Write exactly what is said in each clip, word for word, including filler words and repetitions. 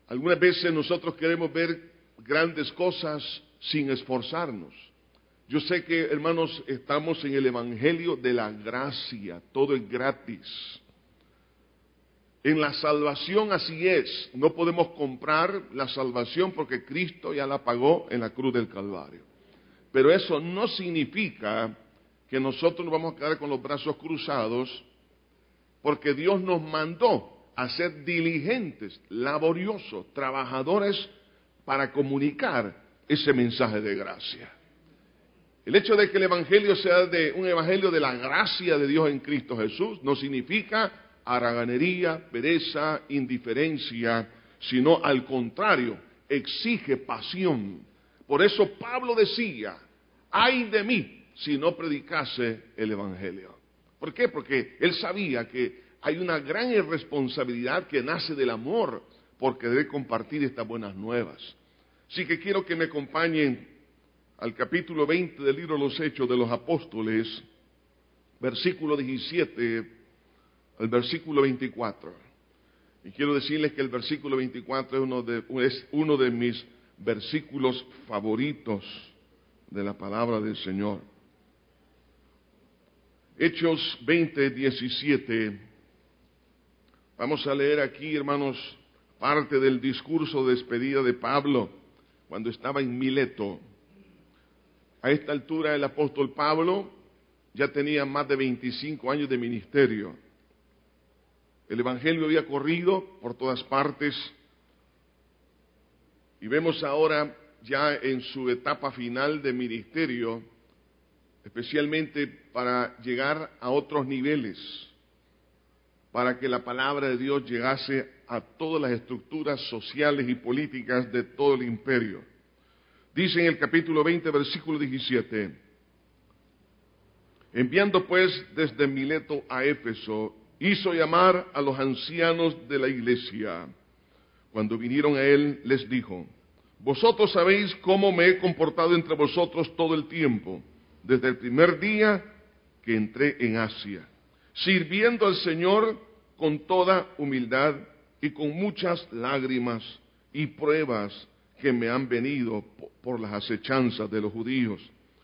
Algunas veces nosotros queremos ver grandes cosas sin esforzarnos. Yo sé que, hermanos, estamos en el Evangelio de la gracia, todo es gratis. En la salvación así es, no podemos comprar la salvación porque Cristo ya la pagó en la cruz del Calvario. Pero eso no significa que nosotros nos vamos a quedar con los brazos cruzados, porque Dios nos mandó a ser diligentes, laboriosos, trabajadores para comunicar ese mensaje de gracia. El hecho de que el Evangelio sea de un Evangelio de la gracia de Dios en Cristo Jesús no significa haraganería, pereza, indiferencia, sino al contrario, exige pasión. Por eso Pablo decía, ay de mí si no predicase el Evangelio. ¿Por qué? Porque él sabía que hay una gran irresponsabilidad que nace del amor por querer compartir estas buenas nuevas. Así que quiero que me acompañen al capítulo veinte del libro de los Hechos de los Apóstoles, versículo diecisiete al versículo veinticuatro. Y quiero decirles que el versículo veinticuatro es uno de, es uno de mis versículos favoritos de la palabra del Señor. Hechos veinte, diecisiete. Vamos a leer aquí, hermanos, parte del discurso de despedida de Pablo cuando estaba en Mileto. A esta altura el apóstol Pablo ya tenía más de veinticinco años de ministerio. El Evangelio había corrido por todas partes y vemos ahora ya en su etapa final de ministerio, especialmente para llegar a otros niveles, para que la palabra de Dios llegase a todas las estructuras sociales y políticas de todo el imperio. Dice en el capítulo veinte, versículo diecisiete, enviando pues desde Mileto a Éfeso, hizo llamar a los ancianos de la iglesia. Cuando vinieron a él, les dijo, vosotros sabéis cómo me he comportado entre vosotros todo el tiempo, desde el primer día que entré en Asia, sirviendo al Señor con toda humildad y con muchas lágrimas y pruebas que me han venido por las acechanzas de los judíos.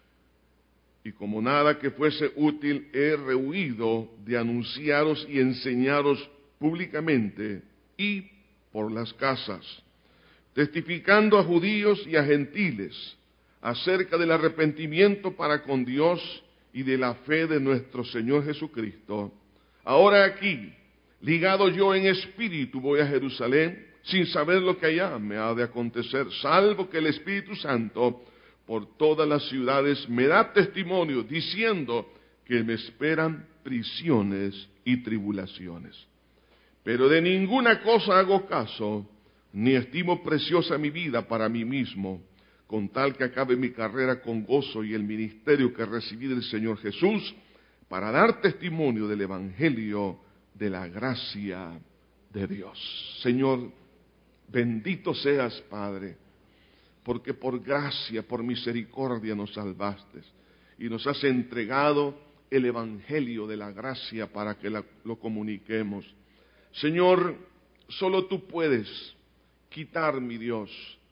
Y como nada que fuese útil, he rehuido de anunciaros y enseñaros públicamente y por las casas, testificando a judíos y a gentiles acerca del arrepentimiento para con Dios y de la fe de nuestro Señor Jesucristo. Ahora aquí, ligado yo en espíritu, voy a Jerusalén, sin saber lo que allá me ha de acontecer, salvo que el Espíritu Santo por todas las ciudades me da testimonio, diciendo que me esperan prisiones y tribulaciones. Pero de ninguna cosa hago caso, ni estimo preciosa mi vida para mí mismo, con tal que acabe mi carrera con gozo y el ministerio que recibí del Señor Jesús, para dar testimonio del Evangelio de la gracia de Dios. Señor, bendito seas, Padre, porque por gracia, por misericordia nos salvaste y nos has entregado el Evangelio de la gracia para que la, lo comuniquemos. Señor, solo tú puedes quitar, mi Dios,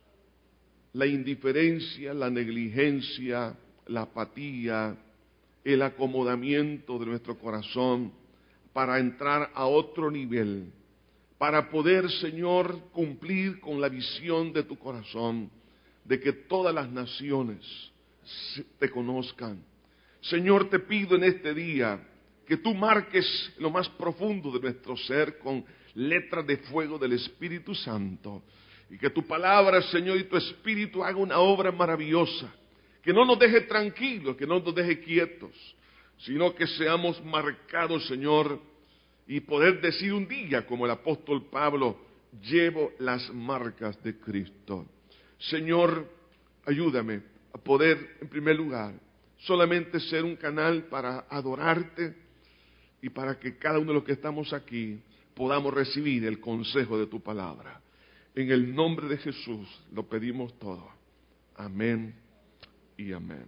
la indiferencia, la negligencia, la apatía, el acomodamiento de nuestro corazón para entrar a otro nivel, para poder, Señor, cumplir con la visión de tu corazón, de que todas las naciones te conozcan. Señor, te pido en este día que tú marques lo más profundo de nuestro ser con letras de fuego del Espíritu Santo, y que tu palabra, Señor, y tu Espíritu haga una obra maravillosa, que no nos deje tranquilos, que no nos deje quietos, sino que seamos marcados, Señor, y poder decir un día, como el apóstol Pablo, llevo las marcas de Cristo. Señor, ayúdame a poder, en primer lugar, solamente ser un canal para adorarte y para que cada uno de los que estamos aquí podamos recibir el consejo de tu palabra. En el nombre de Jesús lo pedimos todo. Amén y amén.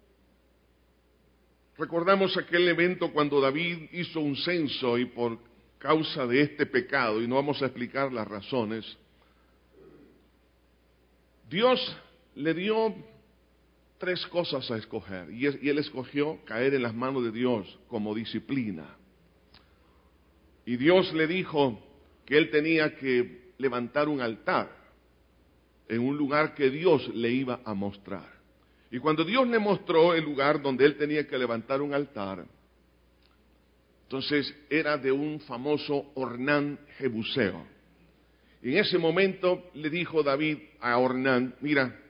Recordamos aquel evento cuando David hizo un censo y por causa de este pecado, y no vamos a explicar las razones, Dios le dio tres cosas a escoger, y, es, y él escogió caer en las manos de Dios como disciplina. Y Dios le dijo que él tenía que levantar un altar en un lugar que Dios le iba a mostrar. Y cuando Dios le mostró el lugar donde él tenía que levantar un altar, entonces era de un famoso Ornán Jebuseo. Y en ese momento le dijo David a Ornán, mira,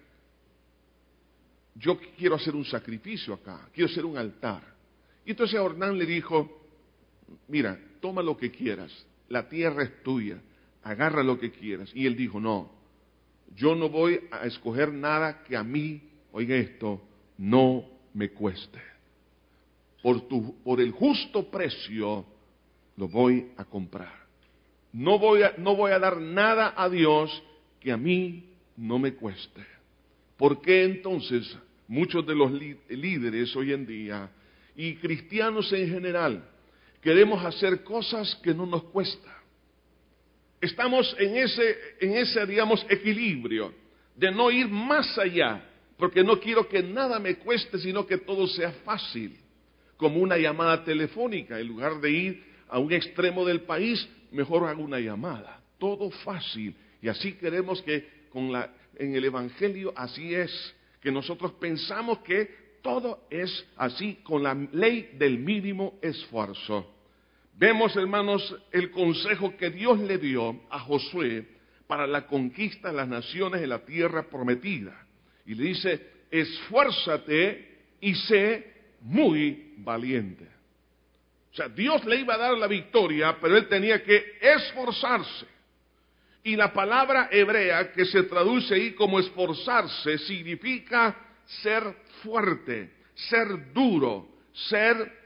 yo quiero hacer un sacrificio acá, quiero hacer un altar. Y entonces Ornán le dijo, mira, toma lo que quieras, la tierra es tuya, agarra lo que quieras. Y él dijo, no, yo no voy a escoger nada que a mí, oiga esto, no me cueste. Por, tu, por el justo precio lo voy a comprar. No voy a, no voy a dar nada a Dios que a mí no me cueste. ¿Por qué entonces muchos de los líderes hoy en día y cristianos en general queremos hacer cosas que no nos cuesta? Estamos en ese, en ese, digamos, equilibrio de no ir más allá, porque no quiero que nada me cueste, sino que todo sea fácil, como una llamada telefónica. En lugar de ir a un extremo del país, mejor hago una llamada. Todo fácil. Y así queremos que con la, en el Evangelio así es, que nosotros pensamos que todo es así, con la ley del mínimo esfuerzo. Vemos, hermanos, el consejo que Dios le dio a Josué para la conquista de las naciones en la tierra prometida. Y le dice, esfuérzate y sé muy valiente. O sea, Dios le iba a dar la victoria, pero él tenía que esforzarse. Y la palabra hebrea que se traduce ahí como esforzarse significa ser fuerte, ser duro, ser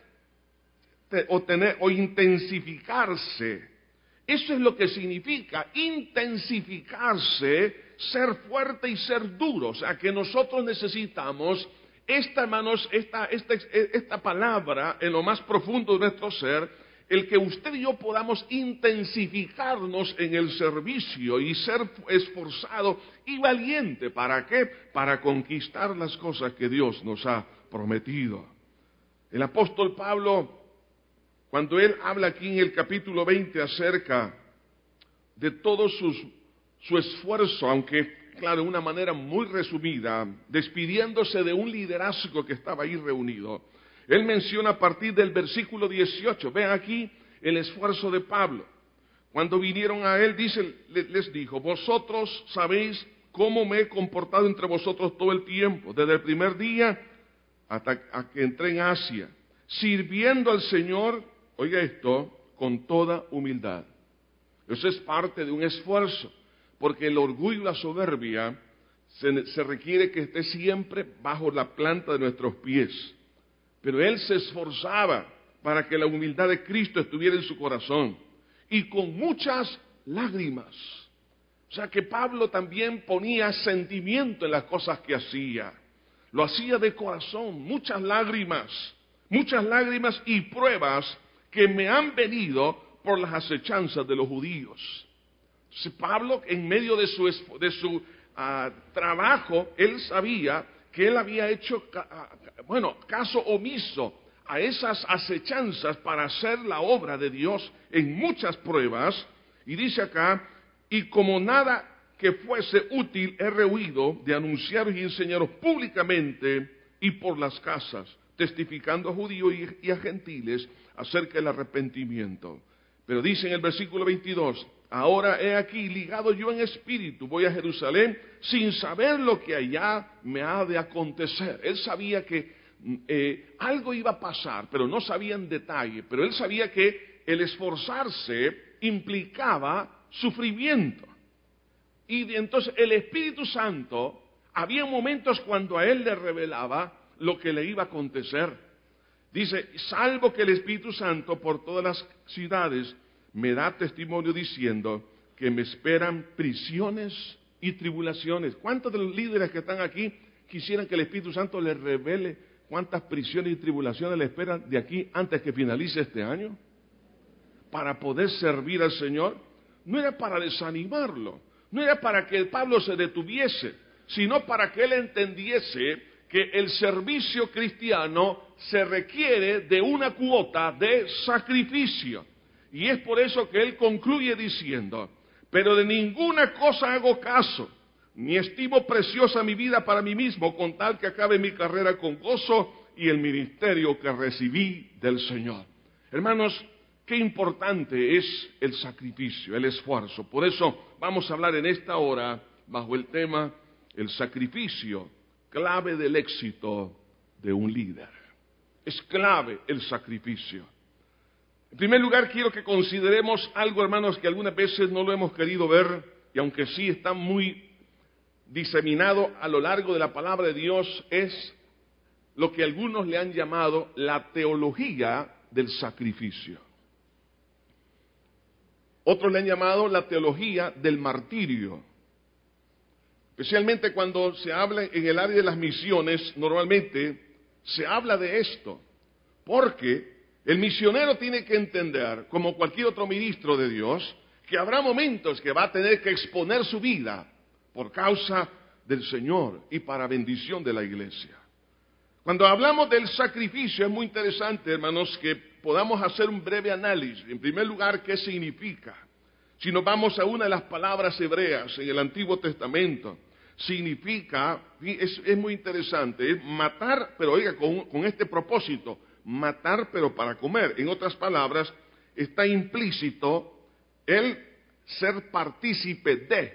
o tener o intensificarse. Eso es lo que significa intensificarse, ser fuerte y ser duro. O sea que nosotros necesitamos esta, hermanos, esta, esta, esta palabra en lo más profundo de nuestro ser, el que usted y yo podamos intensificarnos en el servicio y ser esforzado y valiente. ¿Para qué? Para conquistar las cosas que Dios nos ha prometido. El apóstol Pablo, cuando él habla aquí en el capítulo veinte acerca de todo sus, su esfuerzo, aunque claro, de una manera muy resumida, despidiéndose de un liderazgo que estaba ahí reunido, él menciona a partir del versículo dieciocho, vean aquí el esfuerzo de Pablo. Cuando vinieron a él, dice, les dijo, vosotros sabéis cómo me he comportado entre vosotros todo el tiempo, desde el primer día hasta que entré en Asia, sirviendo al Señor, oiga esto, con toda humildad. Eso es parte de un esfuerzo, porque el orgullo y la soberbia se, se requiere que esté siempre bajo la planta de nuestros pies. Pero él se esforzaba para que la humildad de Cristo estuviera en su corazón, y con muchas lágrimas. O sea que Pablo también ponía sentimiento en las cosas que hacía. Lo hacía de corazón, muchas lágrimas, muchas lágrimas y pruebas que me han venido por las acechanzas de los judíos. Entonces, Pablo, en medio de su, de su uh, trabajo, él sabía que él había hecho, bueno, caso omiso a esas acechanzas para hacer la obra de Dios en muchas pruebas. Y dice acá, y como nada que fuese útil he rehuido de anunciaros y enseñaros públicamente y por las casas, testificando a judíos y, y a gentiles acerca del arrepentimiento. Pero dice en el versículo veintidós, ahora he aquí ligado yo en espíritu, voy a Jerusalén sin saber lo que allá me ha de acontecer. Él sabía que eh, algo iba a pasar, pero no sabía en detalle. Pero él sabía que el esforzarse implicaba sufrimiento. Y entonces el Espíritu Santo, había momentos cuando a él le revelaba lo que le iba a acontecer. Dice, salvo que el Espíritu Santo por todas las ciudades me da testimonio diciendo que me esperan prisiones y tribulaciones. ¿Cuántos de los líderes que están aquí quisieran que el Espíritu Santo les revele cuántas prisiones y tribulaciones le esperan de aquí antes que finalice este año? para poder servir al Señor, no era para desanimarlo, no era para que Pablo se detuviese, sino para que él entendiese que el servicio cristiano se requiere de una cuota de sacrificio. Y es por eso que él concluye diciendo: pero de ninguna cosa hago caso, ni estimo preciosa mi vida para mí mismo, con tal que acabe mi carrera con gozo y el ministerio que recibí del Señor. Hermanos, qué importante es el sacrificio, el esfuerzo. Por eso vamos a hablar en esta hora bajo el tema el sacrificio, clave del éxito de un líder. Es clave el sacrificio. En primer lugar, quiero que consideremos algo, hermanos, que algunas veces no lo hemos querido ver, y aunque sí está muy diseminado a lo largo de la palabra de Dios, es lo que algunos le han llamado la teología del sacrificio. Otros le han llamado la teología del martirio. Especialmente cuando se habla en el área de las misiones, normalmente se habla de esto, porque el misionero tiene que entender, como cualquier otro ministro de Dios, que habrá momentos que va a tener que exponer su vida por causa del Señor y para bendición de la iglesia. Cuando hablamos del sacrificio es muy interesante, hermanos, que podamos hacer un breve análisis. En primer lugar, ¿qué significa? Si nos vamos a una de las palabras hebreas en el Antiguo Testamento, significa, es, es muy interesante, es matar, pero oiga, con, con este propósito, matar pero para comer. En otras palabras, está implícito el ser partícipe de,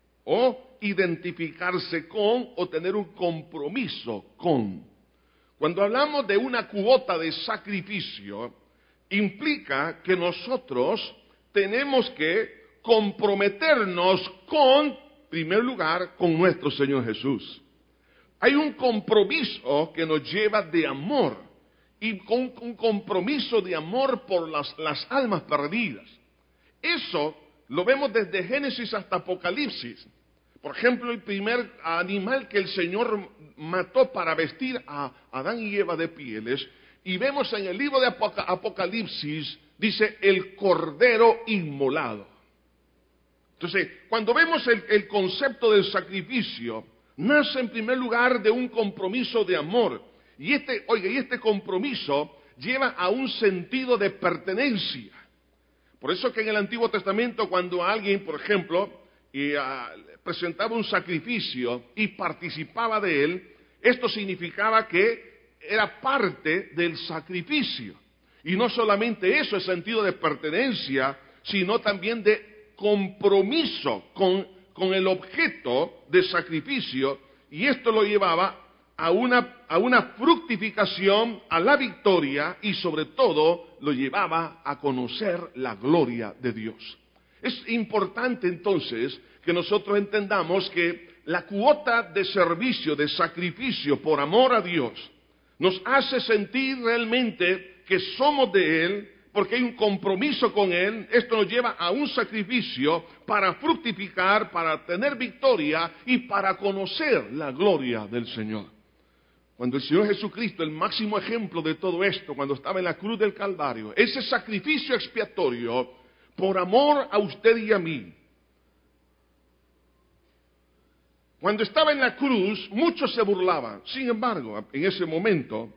o identificarse con, o tener un compromiso con. Cuando hablamos de una cuota de sacrificio, implica que nosotros tenemos que comprometernos con, en primer lugar, con nuestro Señor Jesús. Hay un compromiso que nos lleva de amor, y con un compromiso de amor por las, las almas perdidas. Eso lo vemos desde Génesis hasta Apocalipsis. Por ejemplo, el primer animal que el Señor mató para vestir a Adán y Eva de pieles, y vemos en el libro de Apocalipsis, dice el cordero inmolado. Entonces, cuando vemos el, el concepto del sacrificio, nace en primer lugar de un compromiso de amor. Y este, oiga, y este compromiso lleva a un sentido de pertenencia. Por eso que en el Antiguo Testamento, cuando alguien, por ejemplo, y, uh, presentaba un sacrificio y participaba de él, esto significaba que era parte del sacrificio. Y no solamente eso, el sentido de pertenencia, sino también de compromiso con, con el objeto de sacrificio, y esto lo llevaba a una, a una fructificación, a la victoria, y sobre todo lo llevaba a conocer la gloria de Dios. Es importante entonces que nosotros entendamos que la cuota de servicio, de sacrificio por amor a Dios, nos hace sentir realmente que somos de Él, porque hay un compromiso con Él. Esto nos lleva a un sacrificio para fructificar, para tener victoria y para conocer la gloria del Señor. Cuando el Señor Jesucristo, el máximo ejemplo de todo esto, cuando estaba en la cruz del Calvario, ese sacrificio expiatorio por amor a usted y a mí, cuando estaba en la cruz, muchos se burlaban. Sin embargo, en ese momento,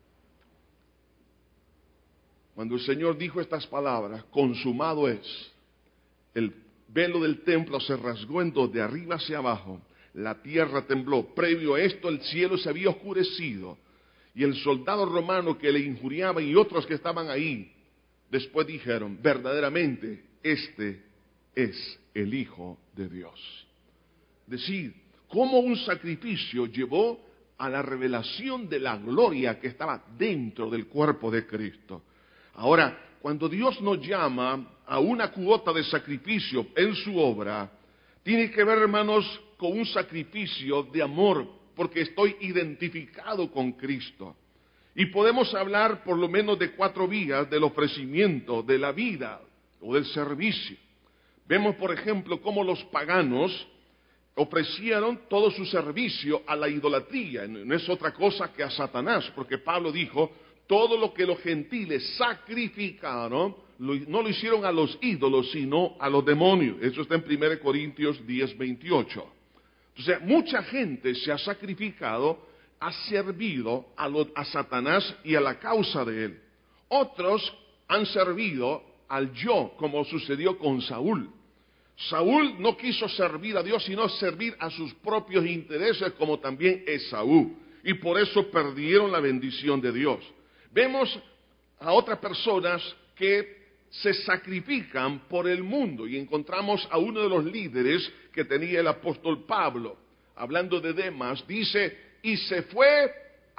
cuando el Señor dijo estas palabras, consumado es, el velo del templo se rasgó en dos, de arriba hacia abajo, la tierra tembló. Previo a esto, el cielo se había oscurecido, y el soldado romano que le injuriaba y otros que estaban ahí, después dijeron, verdaderamente, este es el Hijo de Dios. Decir, cómo un sacrificio llevó a la revelación de la gloria que estaba dentro del cuerpo de Cristo. Ahora, cuando Dios nos llama a una cuota de sacrificio en su obra, tiene que ver, hermanos, con un sacrificio de amor, porque estoy identificado con Cristo. Y podemos hablar por lo menos de cuatro vías del ofrecimiento, de la vida o del servicio. Vemos, por ejemplo, cómo los paganos ofrecieron todo su servicio a la idolatría. No es otra cosa que a Satanás, porque Pablo dijo, todo lo que los gentiles sacrificaron, lo, no lo hicieron a los ídolos, sino a los demonios. Eso está en primera Corintios diez, veintiocho. Entonces, mucha gente se ha sacrificado, ha servido a, lo, a Satanás y a la causa de él. Otros han servido al yo, como sucedió con Saúl. Saúl no quiso servir a Dios, sino servir a sus propios intereses, como también Esaú. Y por eso perdieron la bendición de Dios. Vemos a otras personas que se sacrifican por el mundo. Y encontramos a uno de los líderes que tenía el apóstol Pablo. Hablando de Demas, dice, y se fue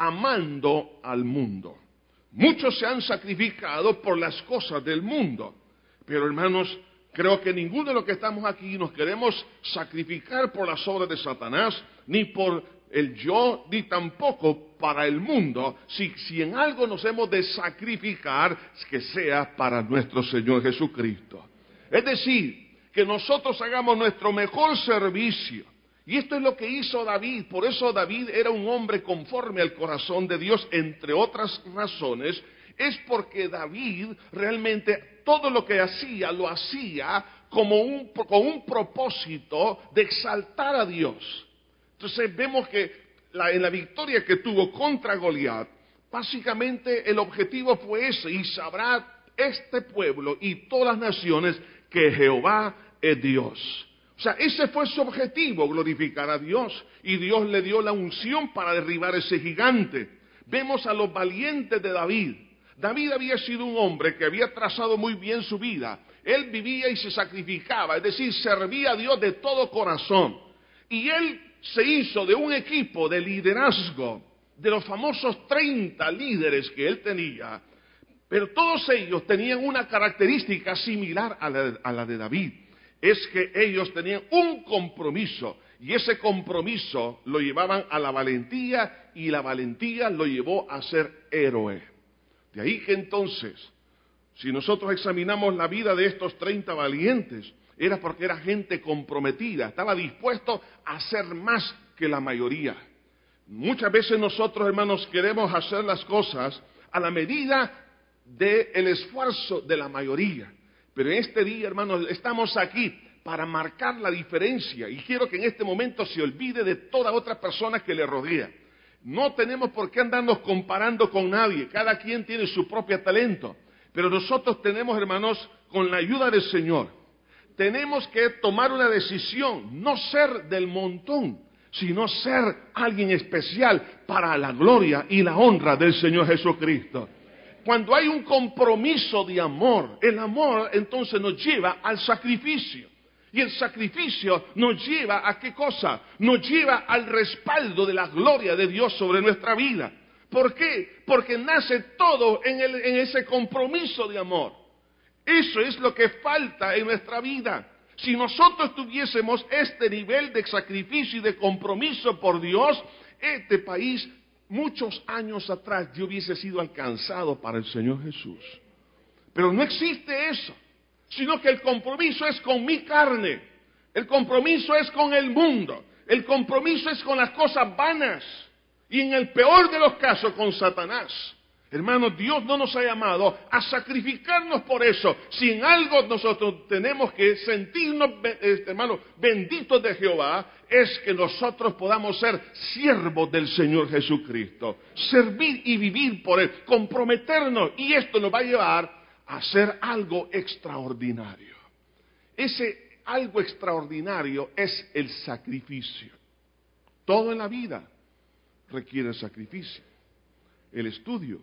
amando al mundo. Muchos se han sacrificado por las cosas del mundo. Pero hermanos, creo que ninguno de los que estamos aquí nos queremos sacrificar por las obras de Satanás, ni por el yo, ni tampoco para el mundo. Si, si en algo nos hemos de sacrificar, que sea para nuestro Señor Jesucristo. Es decir, que nosotros hagamos nuestro mejor servicio. Y esto es lo que hizo David. Por eso David era un hombre conforme al corazón de Dios, entre otras razones. Es porque David realmente todo lo que hacía, lo hacía como un, con un propósito de exaltar a Dios. Entonces vemos que la, en la victoria que tuvo contra Goliat, básicamente el objetivo fue ese, y sabrá este pueblo y todas las naciones que Jehová es Dios. O sea, ese fue su objetivo, glorificar a Dios, y Dios le dio la unción para derribar ese gigante. Vemos a los valientes de David. David había sido un hombre que había trazado muy bien su vida. Él vivía y se sacrificaba, es decir, servía a Dios de todo corazón. Y él se hizo de un equipo de liderazgo, de los famosos treinta líderes que él tenía, pero todos ellos tenían una característica similar a la, a la de David. Es que ellos tenían un compromiso, y ese compromiso lo llevaban a la valentía, y la valentía lo llevó a ser héroe. De ahí que entonces, si nosotros examinamos la vida de estos treinta valientes, era porque era gente comprometida, estaba dispuesto a hacer más que la mayoría. Muchas veces nosotros, hermanos, queremos hacer las cosas a la medida del esfuerzo de la mayoría. Pero en este día, hermanos, estamos aquí para marcar la diferencia. Y quiero que en este momento se olvide de toda otra persona que le rodea. No tenemos por qué andarnos comparando con nadie. Cada quien tiene su propio talento. Pero nosotros tenemos, hermanos, con la ayuda del Señor, tenemos que tomar una decisión. No ser del montón, sino ser alguien especial para la gloria y la honra del Señor Jesucristo. Cuando hay un compromiso de amor, el amor entonces nos lleva al sacrificio. Y el sacrificio nos lleva a ¿qué cosa? Nos lleva al respaldo de la gloria de Dios sobre nuestra vida. ¿Por qué? Porque nace todo en, el, en ese compromiso de amor. Eso es lo que falta en nuestra vida. Si nosotros tuviésemos este nivel de sacrificio y de compromiso por Dios, este país muchos años atrás yo hubiese sido alcanzado para el Señor Jesús. Pero no existe eso, sino que el compromiso es con mi carne, el compromiso es con el mundo, el compromiso es con las cosas vanas, y en el peor de los casos con Satanás. Hermanos, Dios no nos ha llamado a sacrificarnos por eso. Si en algo nosotros tenemos que sentirnos, hermanos, benditos de Jehová, es que nosotros podamos ser siervos del Señor Jesucristo. Servir y vivir por Él, comprometernos, y esto nos va a llevar a hacer algo extraordinario. Ese algo extraordinario es el sacrificio. Todo en la vida requiere sacrificio. El estudio,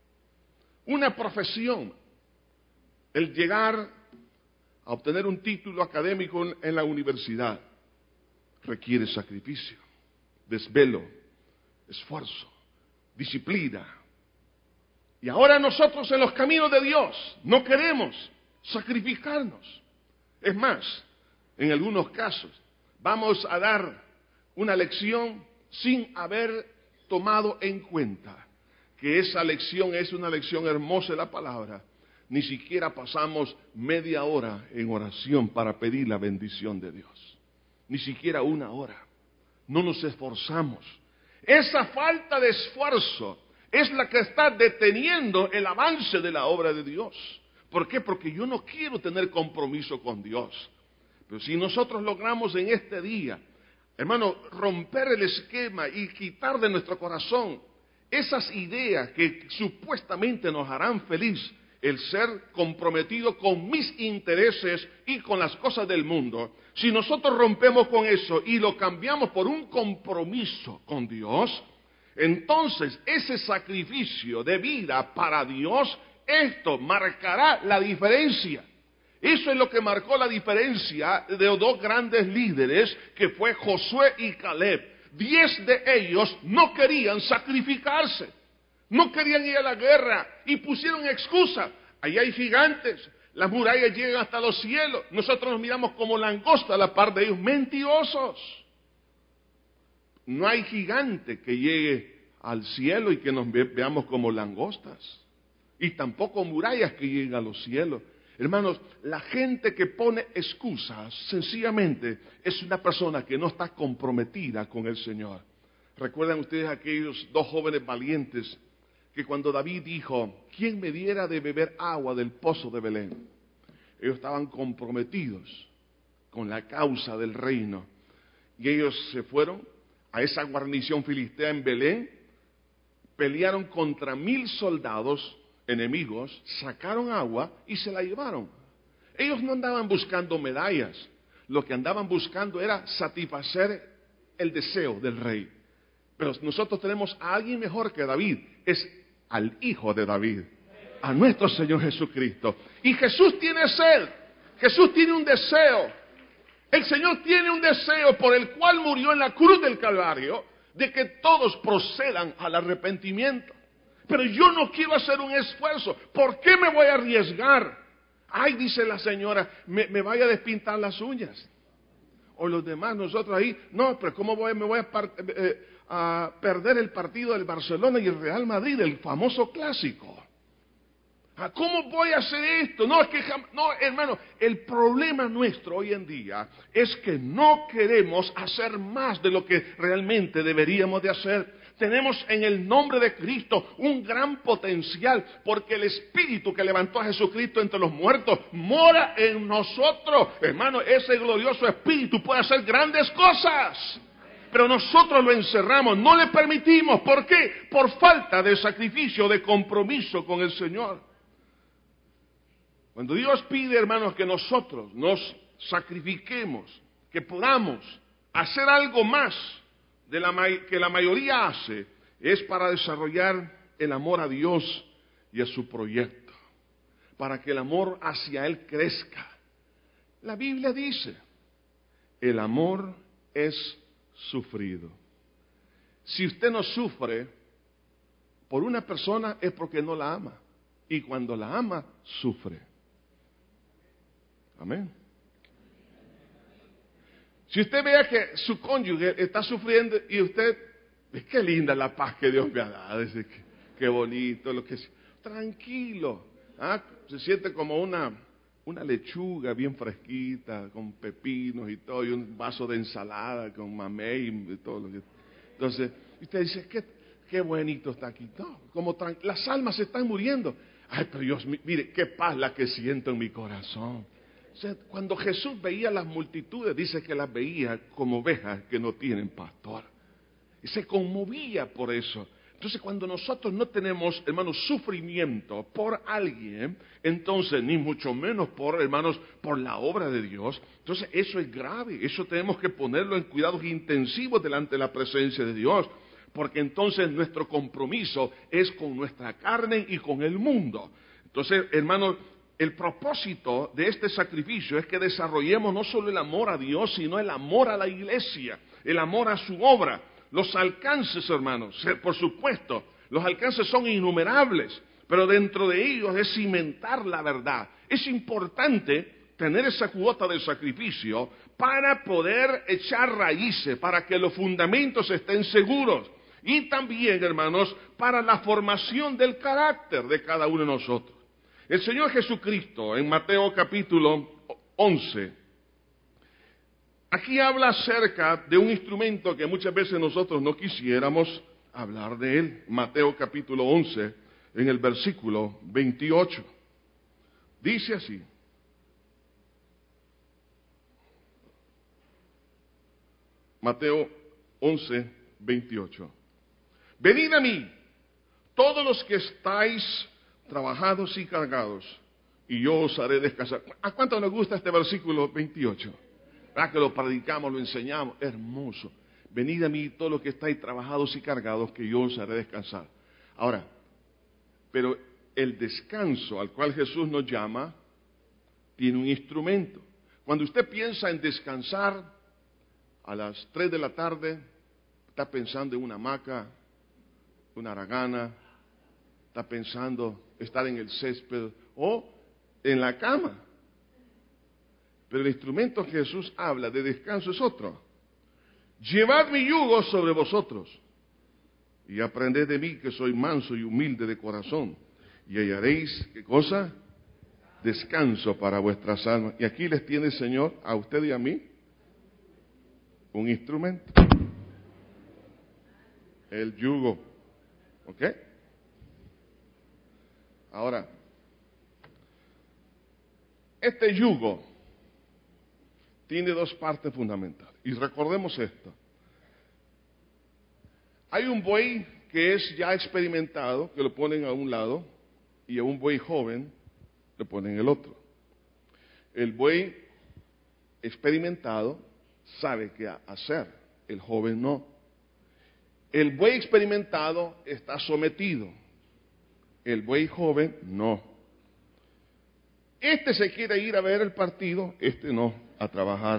una profesión, el llegar a obtener un título académico en, en la universidad, requiere sacrificio, desvelo, esfuerzo, disciplina. Y ahora nosotros en los caminos de Dios no queremos sacrificarnos. Es más, en algunos casos vamos a dar una lección sin haber tomado en cuenta que esa lección es una lección hermosa de la palabra. Ni siquiera pasamos media hora en oración para pedir la bendición de Dios. Ni siquiera una hora. No nos esforzamos. Esa falta de esfuerzo es la que está deteniendo el avance de la obra de Dios. ¿Por qué? Porque yo no quiero tener compromiso con Dios. Pero si nosotros logramos en este día, hermano, romper el esquema y quitar de nuestro corazón esas ideas que supuestamente nos harán feliz, el ser comprometido con mis intereses y con las cosas del mundo, si nosotros rompemos con eso y lo cambiamos por un compromiso con Dios, entonces ese sacrificio de vida para Dios, esto marcará la diferencia. Eso es lo que marcó la diferencia de los dos grandes líderes, que fue Josué y Caleb. Diez de ellos no querían sacrificarse, no querían ir a la guerra y pusieron excusa. Ahí hay gigantes, las murallas llegan hasta los cielos. Nosotros nos miramos como langosta a la par de ellos, mentirosos. No hay gigante que llegue al cielo y que nos ve, veamos como langostas. Y tampoco murallas que lleguen a los cielos. Hermanos, la gente que pone excusas, sencillamente, es una persona que no está comprometida con el Señor. ¿Recuerdan ustedes aquellos dos jóvenes valientes que cuando David dijo, ¿quién me diera de beber agua del pozo de Belén? Ellos estaban comprometidos con la causa del reino. Y ellos se fueron a esa guarnición filistea en Belén, pelearon contra mil soldados enemigos, sacaron agua y se la llevaron. Ellos no andaban buscando medallas, lo que andaban buscando era satisfacer el deseo del rey. Pero nosotros tenemos a alguien mejor que David, es al Hijo de David, a nuestro Señor Jesucristo. Y Jesús tiene sed, Jesús tiene un deseo, el Señor tiene un deseo por el cual murió en la cruz del Calvario, de que todos procedan al arrepentimiento. Pero yo no quiero hacer un esfuerzo. ¿Por qué me voy a arriesgar? Ay, dice la señora, me, me vaya a despintar las uñas. O los demás, nosotros ahí, no, pero ¿cómo voy, me voy a, par, eh, a perder el partido del Barcelona y el Real Madrid, el famoso clásico? ¿Cómo voy a hacer esto? No, es que no, hermano, el problema nuestro hoy en día es que no queremos hacer más de lo que realmente deberíamos de hacer. Tenemos en el nombre de Cristo un gran potencial, porque el Espíritu que levantó a Jesucristo entre los muertos mora en nosotros. Hermano, ese glorioso Espíritu puede hacer grandes cosas, pero nosotros lo encerramos, no le permitimos. ¿Por qué? Por falta de sacrificio, de compromiso con el Señor. Cuando Dios pide, hermanos, que nosotros nos sacrifiquemos, que podamos hacer algo más de la que la mayoría hace, es para desarrollar el amor a Dios y a su proyecto, para que el amor hacia Él crezca. La Biblia dice, el amor es sufrido. Si usted no sufre por una persona es porque no la ama, y cuando la ama, sufre. Amén. Si usted vea que su cónyuge está sufriendo y usted, es que linda la paz que Dios me ha dado, es que, qué bonito, lo que tranquilo, ¿ah? Se siente como una, una lechuga bien fresquita, con pepinos y todo, y un vaso de ensalada con mamey y todo lo que. Entonces, usted dice, qué, qué bonito está aquí, no, como las almas se están muriendo. Ay, pero Dios, mire, qué paz la que siento en mi corazón. O sea, cuando Jesús veía las multitudes, dice que las veía como ovejas que no tienen pastor. Y se conmovía por eso. Entonces, cuando nosotros no tenemos, hermanos, sufrimiento por alguien, entonces, ni mucho menos por, hermanos, por la obra de Dios, entonces eso es grave. Eso tenemos que ponerlo en cuidados intensivos delante de la presencia de Dios. Porque entonces nuestro compromiso es con nuestra carne y con el mundo. Entonces, hermanos, el propósito de este sacrificio es que desarrollemos no solo el amor a Dios, sino el amor a la iglesia, el amor a su obra. Los alcances, hermanos, por supuesto, los alcances son innumerables, pero dentro de ellos es cimentar la verdad. Es importante tener esa cuota de sacrificio para poder echar raíces, para que los fundamentos estén seguros. Y también, hermanos, para la formación del carácter de cada uno de nosotros. El Señor Jesucristo, en Mateo capítulo once, aquí habla acerca de un instrumento que muchas veces nosotros no quisiéramos hablar de él. Mateo capítulo once, en el versículo veintiocho. Dice así. Mateo once, veintiocho. Venid a mí, todos los que estáis trabajados y cargados, y yo os haré descansar. ¿A cuánto nos gusta este versículo veintiocho? ¿Verdad que lo predicamos, lo enseñamos? Hermoso. Venid a mí, todos los que estáis trabajados y cargados, que yo os haré descansar. Ahora, pero el descanso al cual Jesús nos llama tiene un instrumento. Cuando usted piensa en descansar a las tres de la tarde, está pensando en una hamaca, una haragana, está pensando estar en el césped o en la cama. Pero el instrumento que Jesús habla de descanso es otro. Llevad mi yugo sobre vosotros y aprended de mí, que soy manso y humilde de corazón, y hallaréis, ¿qué cosa? Descanso para vuestras almas. Y aquí les tiene el Señor a usted y a mí un instrumento. El yugo. ¿Ok? Ahora, este yugo tiene dos partes fundamentales. Y recordemos esto. Hay un buey que es ya experimentado, que lo ponen a un lado, y a un buey joven le ponen el otro. El buey experimentado sabe qué hacer, el joven no. El buey experimentado está sometido, el buey joven no. Este se quiere ir a ver el partido, este no, a trabajar.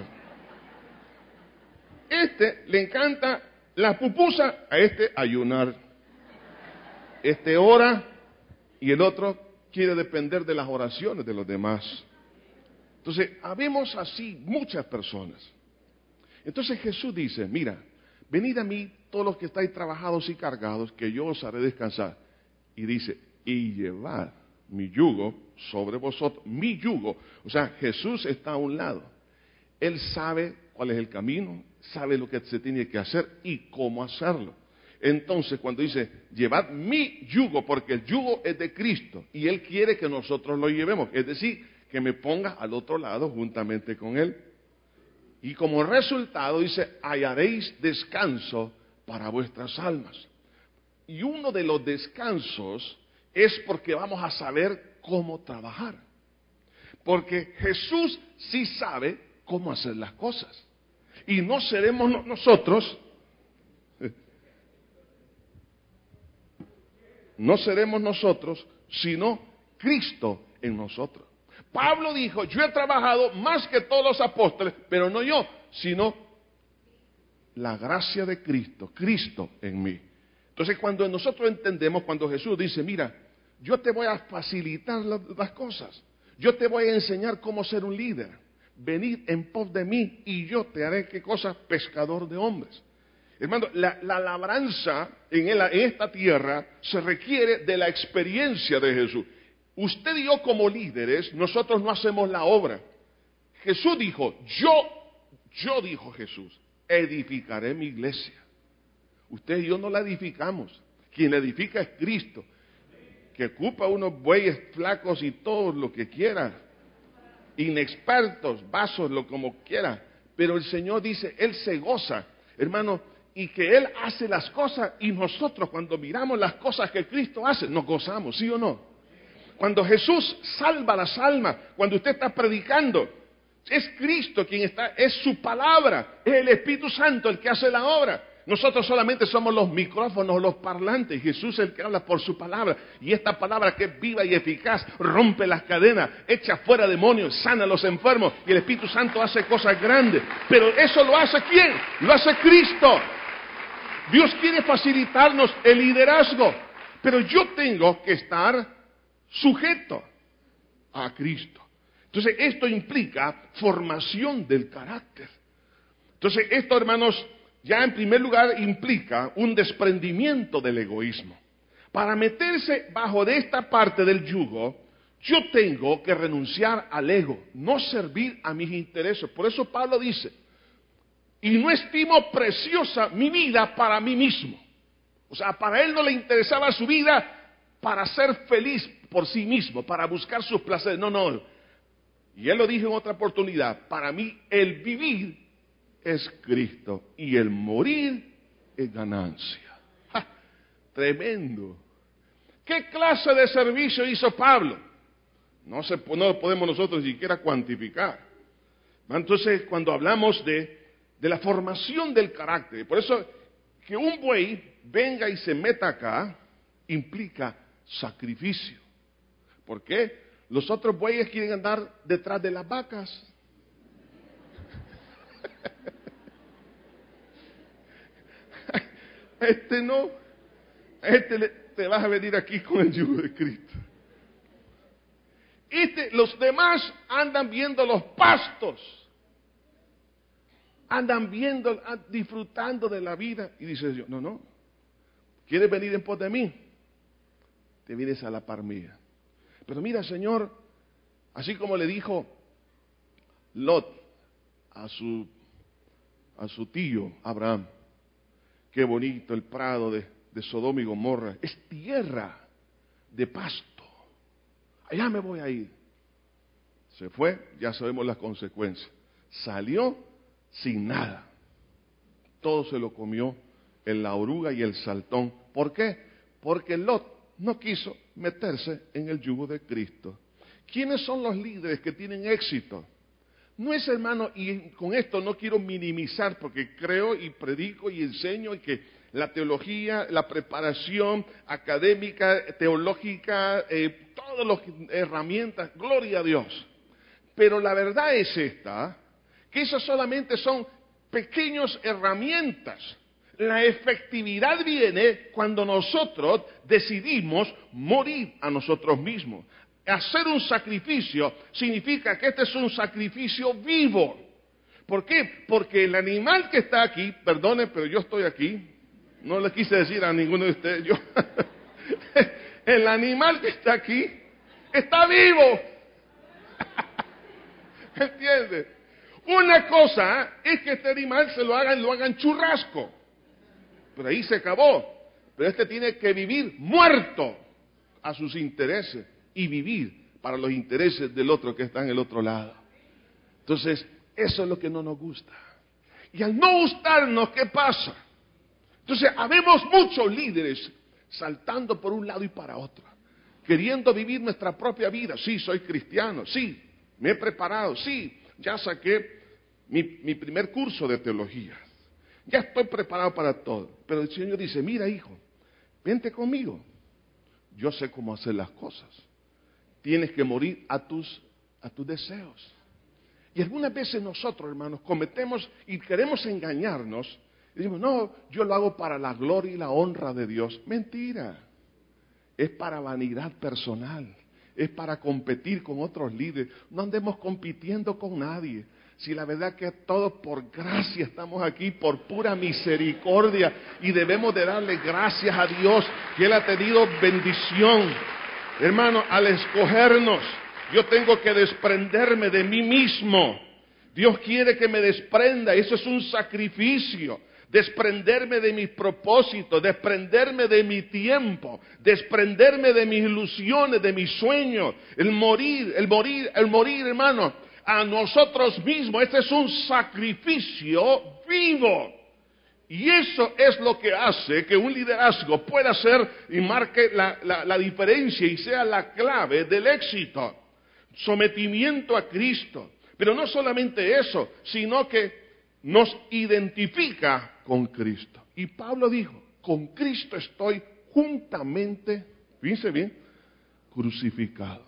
Este le encanta la pupusa, a este ayunar. Este ora y el otro quiere depender de las oraciones de los demás. Entonces, habemos así muchas personas. Entonces Jesús dice, mira, venid a mí todos los que estáis trabajados y cargados, que yo os haré descansar. Y dice, y llevad mi yugo sobre vosotros, mi yugo. O sea, Jesús está a un lado. Él sabe cuál es el camino, sabe lo que se tiene que hacer y cómo hacerlo. Entonces, cuando dice, llevad mi yugo, porque el yugo es de Cristo, y Él quiere que nosotros lo llevemos, es decir, que me ponga al otro lado juntamente con Él. Y como resultado dice, hallaréis descanso para vuestras almas. Y uno de los descansos es porque vamos a saber cómo trabajar. Porque Jesús sí sabe cómo hacer las cosas. Y no seremos nosotros, no seremos nosotros, sino Cristo en nosotros. Pablo dijo, yo he trabajado más que todos los apóstoles, pero no yo, sino la gracia de Cristo, Cristo en mí. Entonces, cuando nosotros entendemos, cuando Jesús dice, mira, yo te voy a facilitar las, las cosas, yo te voy a enseñar cómo ser un líder, venid en pos de mí y yo te haré, ¿qué cosa? Pescador de hombres. Hermano, la, la labranza en, el, en esta tierra se requiere de la experiencia de Jesús. Usted y yo como líderes, nosotros no hacemos la obra. Jesús dijo, yo, yo dijo Jesús, edificaré mi iglesia. Usted y yo no la edificamos. Quien la edifica es Cristo, que ocupa unos bueyes flacos y todo lo que quiera, inexpertos, vasos, lo como quiera. Pero el Señor dice, Él se goza, hermano, y que Él hace las cosas, y nosotros cuando miramos las cosas que Cristo hace, nos gozamos, ¿sí o no? Cuando Jesús salva las almas, cuando usted está predicando, es Cristo quien está, es su palabra, es el Espíritu Santo el que hace la obra. Nosotros solamente somos los micrófonos, los parlantes. Jesús es el que habla por su palabra. Y esta palabra que es viva y eficaz, rompe las cadenas, echa fuera demonios, sana a los enfermos. Y el Espíritu Santo hace cosas grandes. Pero eso lo hace ¿quién? Lo hace Cristo. Dios quiere facilitarnos el liderazgo. Pero yo tengo que estar sujeto a Cristo. Entonces esto implica formación del carácter. Entonces esto, hermanos, ya en primer lugar implica un desprendimiento del egoísmo. Para meterse bajo de esta parte del yugo, yo tengo que renunciar al ego, no servir a mis intereses. Por eso Pablo dice, y no estimo preciosa mi vida para mí mismo. O sea, para él no le interesaba su vida para ser feliz por sí mismo, para buscar sus placeres. No, no. Y él lo dijo en otra oportunidad. Para mí el vivir es Cristo y el morir es ganancia. ¡Ja! Tremendo. ¿Qué clase de servicio hizo Pablo? No, se, no lo podemos nosotros ni siquiera cuantificar. Entonces, cuando hablamos de, de la formación del carácter, por eso que un buey venga y se meta acá, implica sacrificio. ¿Por qué? Los otros bueyes quieren andar detrás de las vacas. Este no, este le, te vas a venir aquí con el yugo de Cristo. Este, los demás andan viendo los pastos, andan viendo, disfrutando de la vida. Y dice Dios, no, no, ¿quieres venir en pos de mí? Te vienes a la par mía. Pero mira, Señor, así como le dijo Lot a su, a su tío Abraham, qué bonito el prado de, de Sodoma y Gomorra, es tierra de pasto. Allá me voy a ir. Se fue, ya sabemos las consecuencias. Salió sin nada. Todo se lo comió en la oruga y el saltón. ¿Por qué? Porque Lot no quiso meterse en el yugo de Cristo. ¿Quiénes son los líderes que tienen éxito? No es, hermano, y con esto no quiero minimizar, porque creo y predico y enseño y que la teología, la preparación académica, teológica, eh, todas las herramientas, gloria a Dios. Pero la verdad es esta, que esas solamente son pequeñas herramientas. La efectividad viene cuando nosotros decidimos morir a nosotros mismos. Hacer un sacrificio significa que este es un sacrificio vivo. ¿Por qué? Porque el animal que está aquí, perdone, pero yo estoy aquí, no le quise decir a ninguno de ustedes, yo, el animal que está aquí está vivo. ¿Entiendes? Una cosa es que este animal se lo hagan, lo hagan churrasco, pero ahí se acabó. Pero este tiene que vivir muerto a sus intereses y vivir para los intereses del otro que está en el otro lado. Entonces, eso es lo que no nos gusta. Y al no gustarnos, ¿qué pasa? Entonces, habemos muchos líderes saltando por un lado y para otro, queriendo vivir nuestra propia vida. Sí, soy cristiano, sí, me he preparado, sí, ya saqué mi, mi primer curso de teología, ya estoy preparado para todo. Pero el Señor dice, mira hijo, vente conmigo, yo sé cómo hacer las cosas. Tienes que morir a tus, a tus deseos. Y algunas veces nosotros, hermanos, cometemos y queremos engañarnos. Y decimos, no, yo lo hago para la gloria y la honra de Dios. Mentira. Es para vanidad personal. Es para competir con otros líderes. No andemos compitiendo con nadie. Si la verdad que todos por gracia estamos aquí, por pura misericordia. Y debemos de darle gracias a Dios que Él ha tenido bendición. Hermano, al escogernos, yo tengo que desprenderme de mí mismo. Dios quiere que me desprenda. Eso es un sacrificio. Desprenderme de mis propósitos, desprenderme de mi tiempo, desprenderme de mis ilusiones, de mis sueños. El morir, el morir, el morir, hermano, a nosotros mismos. Este es un sacrificio vivo. Y eso es lo que hace que un liderazgo pueda ser y marque la, la, la diferencia y sea la clave del éxito. Sometimiento a Cristo. Pero no solamente eso, sino que nos identifica con Cristo. Y Pablo dijo, con Cristo estoy juntamente, fíjense bien, crucificado.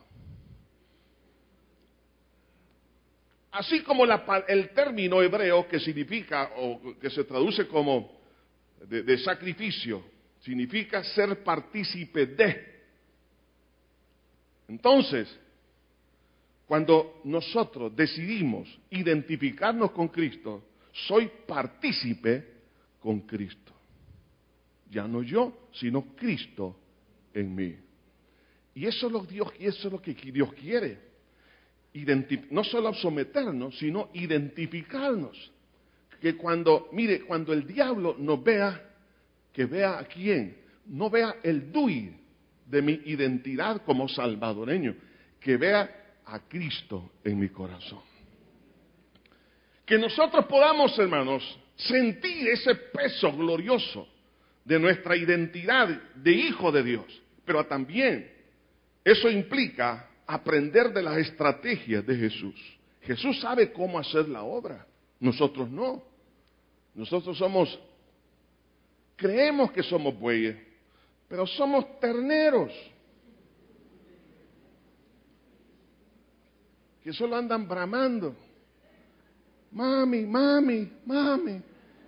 Así como la, el término hebreo que significa, o que se traduce como de, de sacrificio, significa ser partícipe de. Entonces, cuando nosotros decidimos identificarnos con Cristo, soy partícipe con Cristo. Ya no yo, sino Cristo en mí. Y eso es lo, Dios, y eso es lo que Dios quiere. Identif- no solo someternos, sino identificarnos. Que cuando, mire, cuando el diablo nos vea, que vea a quién, no vea el D U I, de mi identidad como salvadoreño, que vea a Cristo en mi corazón. Que nosotros podamos, hermanos, sentir ese peso glorioso de nuestra identidad de hijo de Dios. Pero también eso implica aprender de las estrategias de Jesús. Jesús sabe cómo hacer la obra, nosotros no. Nosotros somos, creemos que somos bueyes, pero somos terneros, que solo andan bramando. Mami, mami, mami.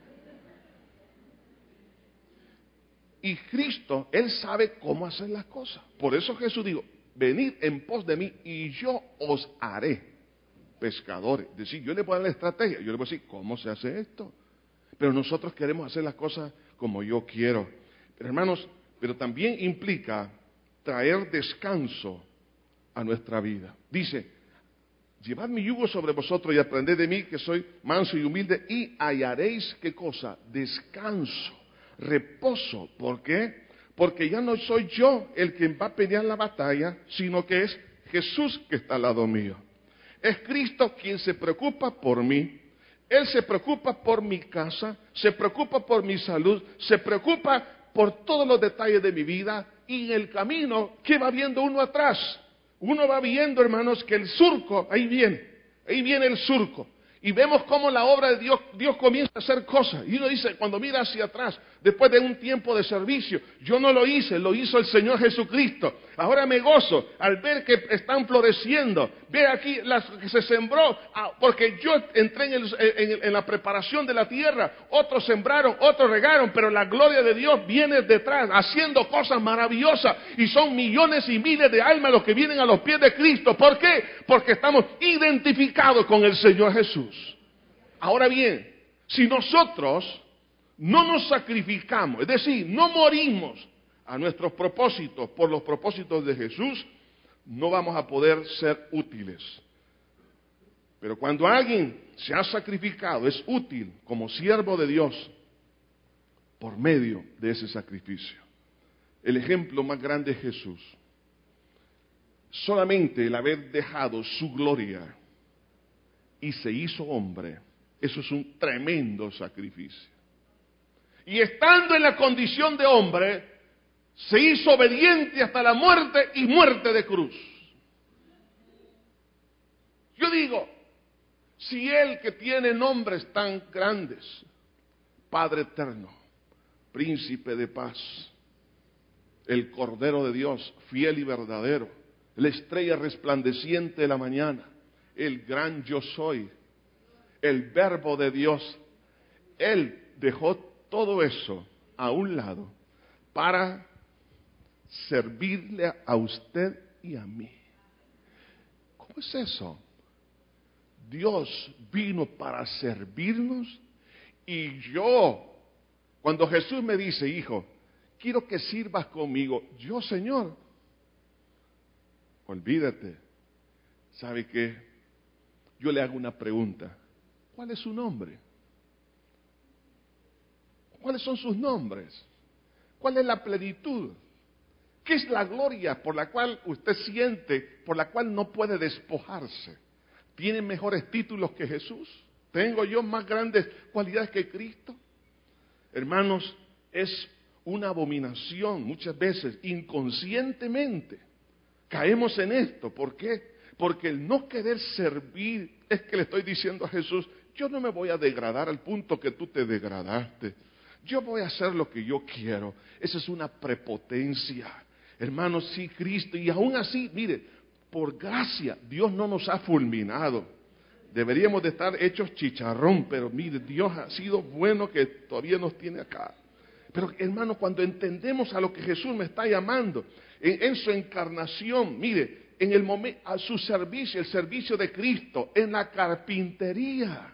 Y Cristo, Él sabe cómo hacer las cosas. Por eso Jesús dijo, venid en pos de mí y yo os haré pescadores. Es decir, yo le voy a dar la estrategia, yo le voy a decir, ¿cómo se hace esto? Pero nosotros queremos hacer las cosas como yo quiero. Pero hermanos, pero también implica traer descanso a nuestra vida. Dice, llevad mi yugo sobre vosotros y aprended de mí, que soy manso y humilde, y hallaréis, ¿qué cosa? Descanso, reposo. ¿Por qué? Porque ya no soy yo el que va a pelear la batalla, sino que es Jesús que está al lado mío. Es Cristo quien se preocupa por mí. Él se preocupa por mi casa, se preocupa por mi salud, se preocupa por todos los detalles de mi vida. Y en el camino, ¿qué va viendo uno atrás? Uno va viendo, hermanos, que el surco, ahí viene, ahí viene el surco. Y vemos cómo la obra de Dios, Dios comienza a hacer cosas. Y uno dice, cuando mira hacia atrás, después de un tiempo de servicio, yo no lo hice, lo hizo el Señor Jesucristo. Ahora me gozo al ver que están floreciendo. Ve aquí las que se sembró, porque yo entré en, el, en, en la preparación de la tierra. Otros sembraron, otros regaron, pero la gloria de Dios viene detrás, haciendo cosas maravillosas. Y son millones y miles de almas los que vienen a los pies de Cristo. ¿Por qué? Porque estamos identificados con el Señor Jesús. Ahora bien, si nosotros no nos sacrificamos, es decir, no morimos a nuestros propósitos por los propósitos de Jesús, no vamos a poder ser útiles. Pero cuando alguien se ha sacrificado, es útil como siervo de Dios por medio de ese sacrificio. El ejemplo más grande es Jesús. Solamente el haber dejado su gloria y se hizo hombre, eso es un tremendo sacrificio. Y estando en la condición de hombre, se hizo obediente hasta la muerte y muerte de cruz. Yo digo, si Él que tiene nombres tan grandes, Padre eterno, Príncipe de paz, el Cordero de Dios, fiel y verdadero, la estrella resplandeciente de la mañana, el gran yo soy, el Verbo de Dios, Él dejó todo eso a un lado para servirle a usted y a mí. ¿Cómo es eso? Dios vino para servirnos y yo, cuando Jesús me dice, hijo, quiero que sirvas conmigo, yo, Señor, olvídate, ¿sabe qué? Yo le hago una pregunta. ¿Cuál es su nombre? ¿Cuáles son sus nombres? ¿Cuál es la plenitud? ¿Qué es la gloria por la cual usted siente, por la cual no puede despojarse? ¿Tiene mejores títulos que Jesús? ¿Tengo yo más grandes cualidades que Cristo? Hermanos, es una abominación muchas veces, inconscientemente. Caemos en esto. ¿Por qué? Porque el no querer servir es que le estoy diciendo a Jesús, yo no me voy a degradar al punto que tú te degradaste. Yo voy a hacer lo que yo quiero. Esa es una prepotencia. Hermanos, sí, Cristo. Y aún así, mire, por gracia, Dios no nos ha fulminado. Deberíamos de estar hechos chicharrón, pero mire, Dios ha sido bueno que todavía nos tiene acá. Pero hermanos, cuando entendemos a lo que Jesús me está llamando, en, en su encarnación, mire, en el momento, a su servicio, el servicio de Cristo, en la carpintería.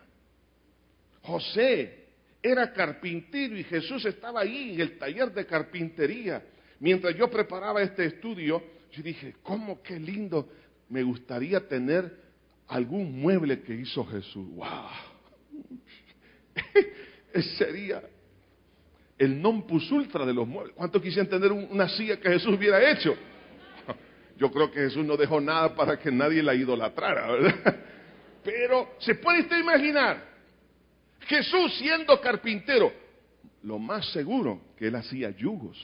José era carpintero y Jesús estaba ahí en el taller de carpintería. Mientras yo preparaba este estudio, yo dije, ¿cómo qué lindo? Me gustaría tener algún mueble que hizo Jesús. ¡Wow! Sería. el non plus ultra de los muebles. ¿Cuántos quisieran tener un, una silla que Jesús hubiera hecho? Yo creo que Jesús no dejó nada para que nadie la idolatrara, ¿verdad? Pero, ¿se puede usted imaginar? Jesús siendo carpintero, lo más seguro que él hacía yugos.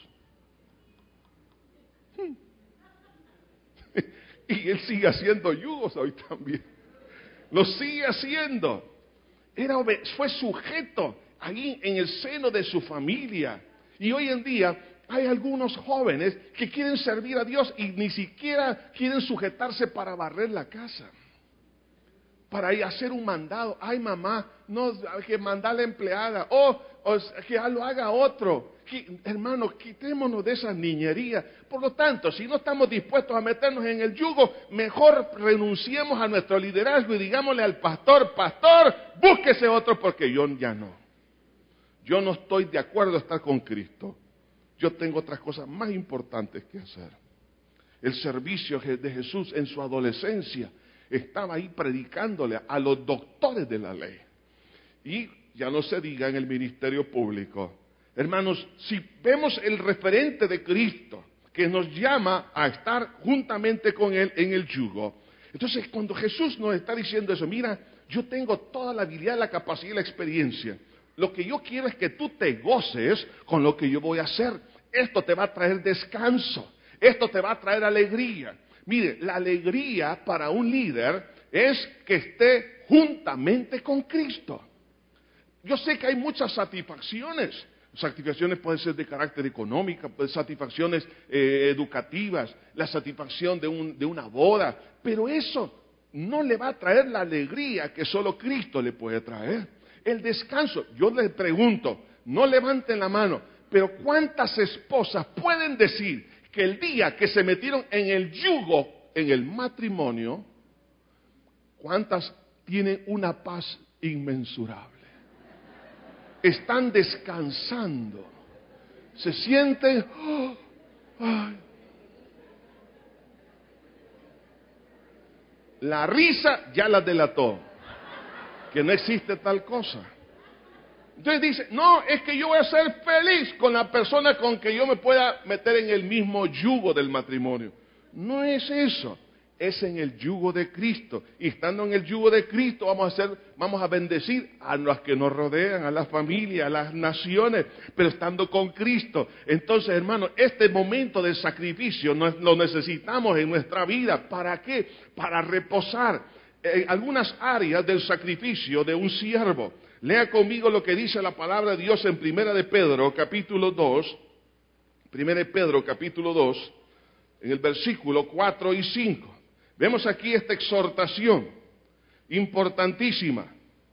Y él sigue haciendo yugos hoy también. Lo sigue haciendo. Era, fue sujeto ahí en el seno de su familia. Y hoy en día hay algunos jóvenes que quieren servir a Dios y ni siquiera quieren sujetarse para barrer la casa, para ir a hacer un mandado. Ay, mamá, no, que mandar a la empleada, o, o que lo haga otro. Que, hermanos, quitémonos de esa niñería. Por lo tanto, si no estamos dispuestos a meternos en el yugo, mejor renunciemos a nuestro liderazgo y digámosle al pastor: pastor, búsquese otro, porque yo ya no. Yo no estoy de acuerdo a estar con Cristo. Yo tengo otras cosas más importantes que hacer. El servicio de Jesús en su adolescencia estaba ahí predicándole a los doctores de la ley. Y ya no se diga en el ministerio público. Hermanos, si vemos el referente de Cristo que nos llama a estar juntamente con Él en el yugo, entonces cuando Jesús nos está diciendo eso, mira, yo tengo toda la habilidad, la capacidad y la experiencia. Lo que yo quiero es que tú te goces con lo que yo voy a hacer. Esto te va a traer descanso. Esto te va a traer alegría. Mire, la alegría para un líder es que esté juntamente con Cristo. Yo sé que hay muchas satisfacciones. Satisfacciones pueden ser de carácter económico, pueden ser satisfacciones eh, educativas, la satisfacción de, un, de una boda. Pero eso no le va a traer la alegría que solo Cristo le puede traer. El descanso, yo les pregunto, no levanten la mano, pero ¿cuántas esposas pueden decir que el día que se metieron en el yugo, en el matrimonio, cuántas tienen una paz inmensurable? Están descansando, se sienten, oh, ay. La risa ya la delató, que no existe tal cosa. Entonces dice, no, es que yo voy a ser feliz con la persona con que yo me pueda meter en el mismo yugo del matrimonio. No es eso, es en el yugo de Cristo. Y estando en el yugo de Cristo vamos a hacer, vamos a bendecir a los que nos rodean, a la familia, a las naciones, pero estando con Cristo. Entonces, hermanos, este momento de sacrificio lo necesitamos en nuestra vida. ¿Para qué? Para reposar en algunas áreas del sacrificio de un siervo. Lea conmigo lo que dice la palabra de Dios en Primera de Pedro, capítulo dos. Primera de Pedro, capítulo dos, en el versículo cuatro y cinco. Vemos aquí esta exhortación importantísima.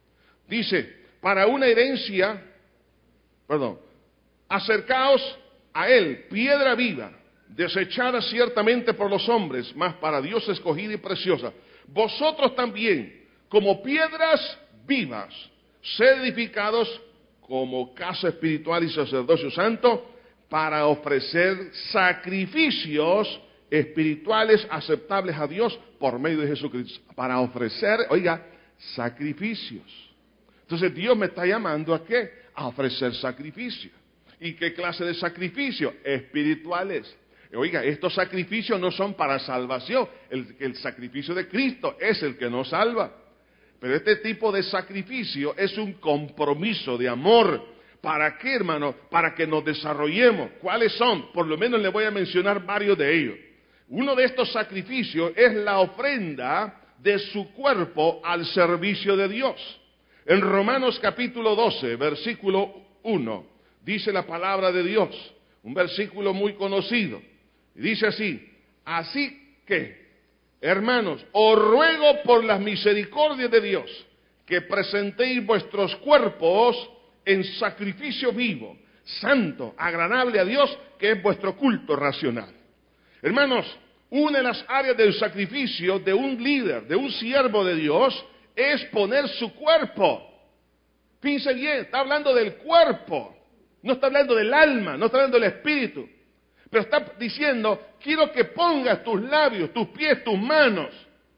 Dice, para una herencia, perdón, acercaos a él, piedra viva, desechada ciertamente por los hombres, mas para Dios escogida y preciosa. Vosotros también, como piedras vivas, sed edificados como casa espiritual y sacerdocio santo, para ofrecer sacrificios espirituales aceptables a Dios por medio de Jesucristo. Para ofrecer, oiga, sacrificios. Entonces Dios me está llamando ¿a qué? A ofrecer sacrificios. ¿Y qué clase de sacrificios? Espirituales. Oiga, estos sacrificios no son para salvación. El, el sacrificio de Cristo es el que nos salva. Pero este tipo de sacrificio es un compromiso de amor. ¿Para qué, hermano? Para que nos desarrollemos. ¿Cuáles son? Por lo menos le voy a mencionar varios de ellos. Uno de estos sacrificios es la ofrenda de su cuerpo al servicio de Dios. En Romanos capítulo doce, versículo uno, dice la palabra de Dios, un versículo muy conocido. Y dice así, así que, hermanos, os ruego por las misericordias de Dios, que presentéis vuestros cuerpos en sacrificio vivo, santo, agradable a Dios, que es vuestro culto racional. Hermanos, una de las áreas del sacrificio de un líder, de un siervo de Dios, es poner su cuerpo. Fíjense bien, está hablando del cuerpo, no está hablando del alma, no está hablando del espíritu. Pero está diciendo, quiero que pongas tus labios, tus pies, tus manos,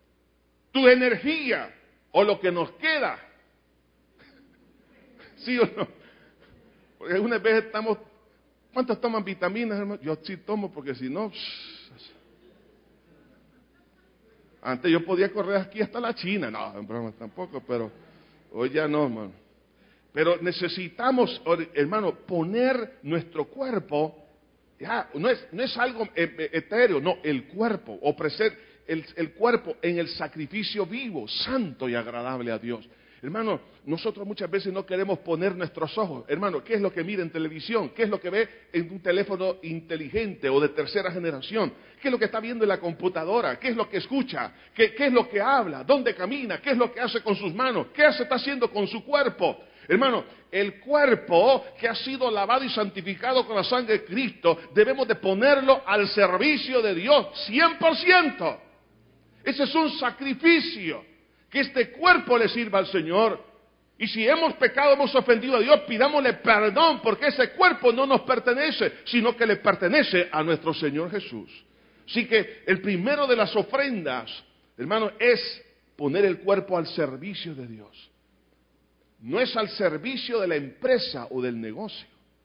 tu energía, o lo que nos queda. ¿Sí o no? Porque algunas veces estamos, ¿cuántos toman vitaminas, hermano? Yo sí tomo porque si no... Antes yo podía correr aquí hasta la China, no, broma, tampoco, pero hoy ya no, hermano. Pero necesitamos, hermano, poner nuestro cuerpo, ya, no es, no es algo etéreo, no, el cuerpo, ofrecer el, el cuerpo en el sacrificio vivo, santo y agradable a Dios. Hermano, nosotros muchas veces no queremos poner nuestros ojos. Hermano, ¿qué es lo que mira en televisión? ¿Qué es lo que ve en un teléfono inteligente o de tercera generación? ¿Qué es lo que está viendo en la computadora? ¿Qué es lo que escucha? ¿Qué, qué es lo que habla? ¿Dónde camina? ¿Qué es lo que hace con sus manos? ¿Qué se está haciendo con su cuerpo? Hermano, el cuerpo que ha sido lavado y santificado con la sangre de Cristo, debemos de ponerlo al servicio de Dios, cien por ciento. Ese es un sacrificio. Que este cuerpo le sirva al Señor. Y si hemos pecado, hemos ofendido a Dios, pidámosle perdón, porque ese cuerpo no nos pertenece, sino que le pertenece a nuestro Señor Jesús. Así que el primero de las ofrendas, hermano, es poner el cuerpo al servicio de Dios. No es al servicio de la empresa o del negocio.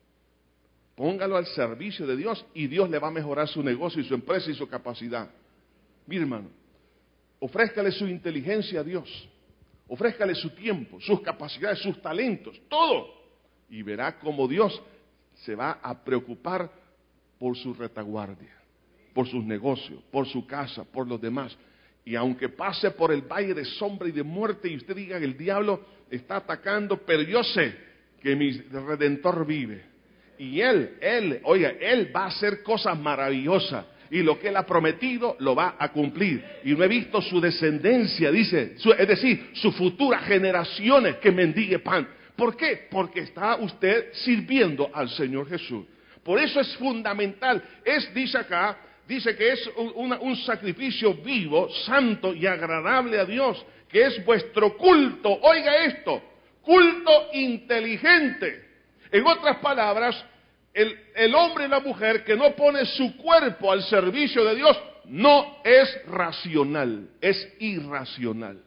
Póngalo al servicio de Dios y Dios le va a mejorar su negocio y su empresa y su capacidad. Mire, hermano, ofrézcale su inteligencia a Dios, ofrézcale su tiempo, sus capacidades, sus talentos, todo. Y verá cómo Dios se va a preocupar por su retaguardia, por sus negocios, por su casa, por los demás. Y aunque pase por el valle de sombra y de muerte y usted diga que el diablo está atacando, pero yo sé que mi Redentor vive. Y Él, Él, oiga, Él va a hacer cosas maravillosas. Y lo que Él ha prometido lo va a cumplir. Y no he visto su descendencia, dice, su, es decir, sus futuras generaciones que mendigue pan. ¿Por qué? Porque está usted sirviendo al Señor Jesús. Por eso es fundamental. Es, dice acá, dice que es un, una, un sacrificio vivo, santo y agradable a Dios, que es vuestro culto. Oiga esto, culto inteligente. En otras palabras, El, el hombre y la mujer que no pone su cuerpo al servicio de Dios no es racional, es irracional.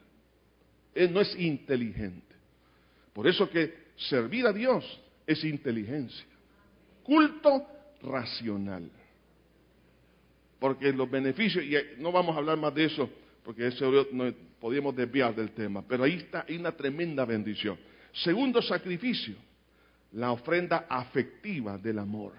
Él no es inteligente. Por eso que servir a Dios es inteligencia. Culto racional. Porque los beneficios, y no vamos a hablar más de eso, porque eso no podíamos desviar del tema, pero ahí está, hay una tremenda bendición. Segundo sacrificio, la ofrenda afectiva del amor.